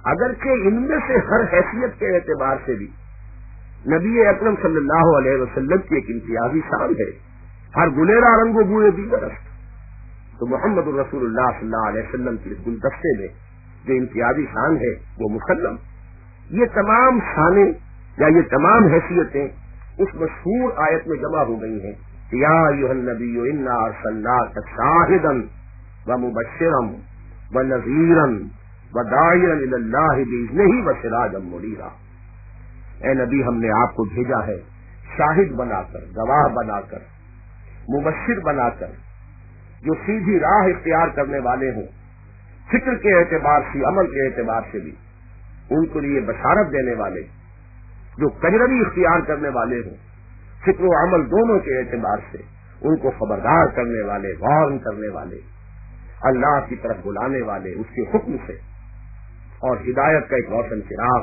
اگرچہ ان میں سے ہر حیثیت کے اعتبار سے بھی نبی اکرم صلی اللہ علیہ وسلم کی ایک امتیازی شان ہے، ہر گلیرا رنگ و بوئے دیگر است، تو محمد الرسول اللہ صلی اللہ علیہ وسلم کے اس گلدستے میں جو امتیازی شان ہے وہ مسلم. یہ تمام شانیں یا یہ تمام حیثیتیں اس مشہور آیت میں جمع ہو گئی ہیں، یا ایھا النبی انا ارسلناک شاہدا ومبشرا ونذیرا وداعیا الی اللہ باذنہ وسراجا منیرا. اے نبی، ہم نے آپ کو بھیجا ہے شاہد بنا کر، گواہ بنا کر، مبشر بنا کر، جو سیدھی راہ اختیار کرنے والے ہوں، فکر کے اعتبار سے، عمل کے اعتبار سے بھی ان کے لیے بشارت دینے والے، جو کجروی اختیار کرنے والے ہوں، فکر و عمل دونوں کے اعتبار سے ان کو خبردار کرنے والے، وارن کرنے والے، اللہ کی طرف بلانے والے اس کے حکم سے، اور ہدایت کا ایک روشن چراغ.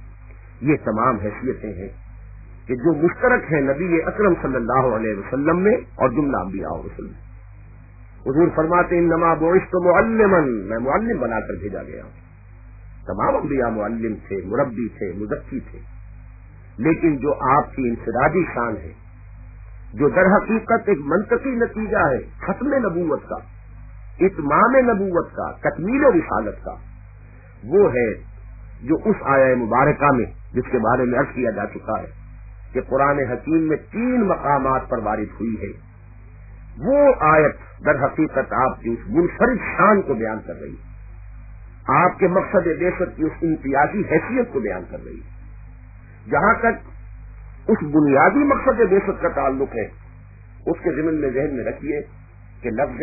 یہ تمام حیثیتیں ہیں کہ جو مشترک ہیں نبی اکرم صلی اللہ علیہ وسلم میں اور جملہ انبیاء اور رسل میں. حضور فرماتے ہیں انما بعثت معلما، میں معلم بنا کر بھیجا گیا ہوں. تمام انبیاء معلم تھے، مربی تھے، مزکی تھے، لیکن جو آپ کی انفرادی شان ہے، جو در حقیقت ایک منطقی نتیجہ ہے ختم نبوت کا، اتمام نبوت کا، تکمیل رسالت کا، وہ ہے جو اس آیہ مبارکہ میں، جس کے بارے میں عرض کیا جا چکا ہے کہ قرآن حکیم میں 3 مقامات پر وارد ہوئی ہے. وہ آیت در حقیقت آپ کی اس منفرد شان کو بیان کر رہی ہے، آپ کے مقصد بعثت کی اس امتیازی حیثیت کو بیان کر رہی ہے. جہاں تک اس بنیادی مقصد بعثت کا تعلق ہے، اس کے ضمن میں ذہن میں رکھیے کہ لفظ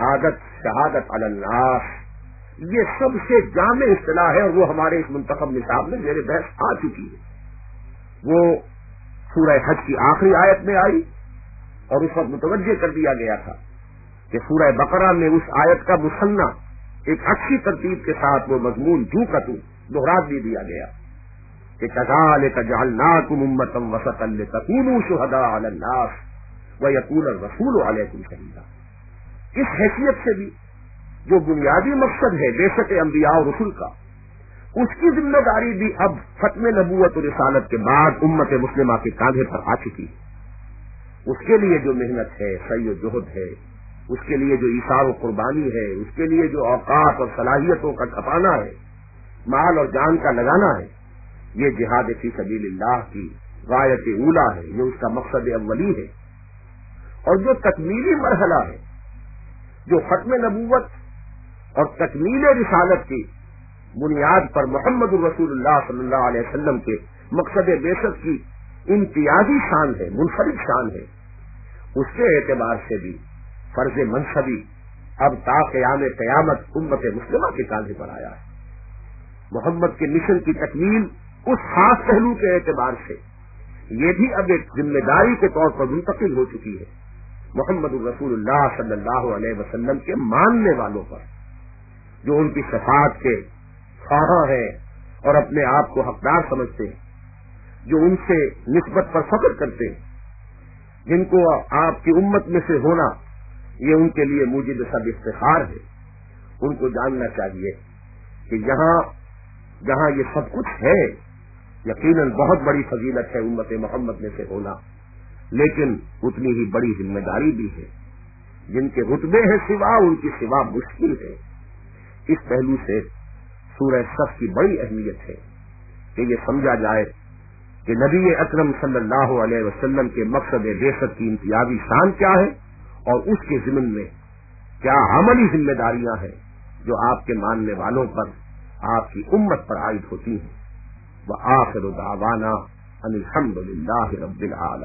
شہادت علی الناس یہ سب سے جامع اصطلاح ہے، اور وہ ہمارے اس منتخب نصاب میں میرے بحث آ چکی ہے. وہ سورہ حج کی آخری آیت میں آئی، اور اس وقت متوجہ کر دیا گیا تھا کہ سورہ بقرہ میں اس آیت کا مثنیٰ ایک اچھی ترتیب کے ساتھ وہ مضمون جو کا تو دوہرا بھی دیا گیا کہ کذالک جعلناکم امۃ وسطا لتکونوا شہداء علی الناس ویکون الرسول علیکم شہیدا. اس حیثیت سے بھی جو بنیادی مقصد ہے بعثت انبیاء اور رسل کا، اس کی ذمہ داری بھی اب ختم نبوت و رسالت کے بعد امت مسلمہ کے کاندھے پر آ چکی ہے. اس کے لیے جو محنت ہے، سعی و جہد ہے، اس کے لیے جو ایثار و قربانی ہے، اس کے لیے جو اوقات اور صلاحیتوں کا کھپانا ہے، مال اور جان کا لگانا ہے، یہ جہاد فی سبیل اللہ کی غایت اولی ہے، یہ اس کا مقصد اولی ہے. اور جو تکمیلی مرحلہ ہے، جو ختم نبوت اور تکمیل رسالت کی بنیاد پر محمد الرسول اللہ صلی اللہ علیہ وسلم کے مقصد بعثت کی امتیازی شان ہے، منفرد شان ہے، اس کے اعتبار سے بھی فرض منصبی اب تا قیام قیامت امت مسلمہ کے کاندھے پر آیا ہے. محمد کے مشن کی تکمیل اس خاص پہلو کے اعتبار سے یہ بھی اب ایک ذمہ داری کے طور پر منتقل ہو چکی ہے محمد الرسول اللہ صلی اللہ علیہ وسلم کے ماننے والوں پر، جو ان کی صفات کے خواہاں ہیں اور اپنے آپ کو حقدار سمجھتے ہیں، جو ان سے نسبت پر فخر کرتے ہیں، جن کو آپ کی امت میں سے ہونا یہ ان کے لیے موجب سب افتخار ہے. ان کو جاننا چاہیے کہ جہاں یہ سب کچھ ہے، یقیناً بہت بڑی فضیلت ہے امت محمد میں سے ہونا، لیکن اتنی ہی بڑی ذمہ داری بھی ہے. جن کے رتبے ہیں سوا، ان کی سوا مشکل ہے. اس پہلو سے سورہ صف کی بڑی اہمیت ہے کہ یہ سمجھا جائے کہ نبی اکرم صلی اللہ علیہ وسلم کے مقصد بعثت کی امتیازی شان کیا ہے، اور اس کے ضمن میں کیا عملی ذمہ داریاں ہیں جو آپ کے ماننے والوں پر، آپ کی امت پر عائد ہوتی ہیں. وآخر دعوانا ان الحمد للہ رب العالمین.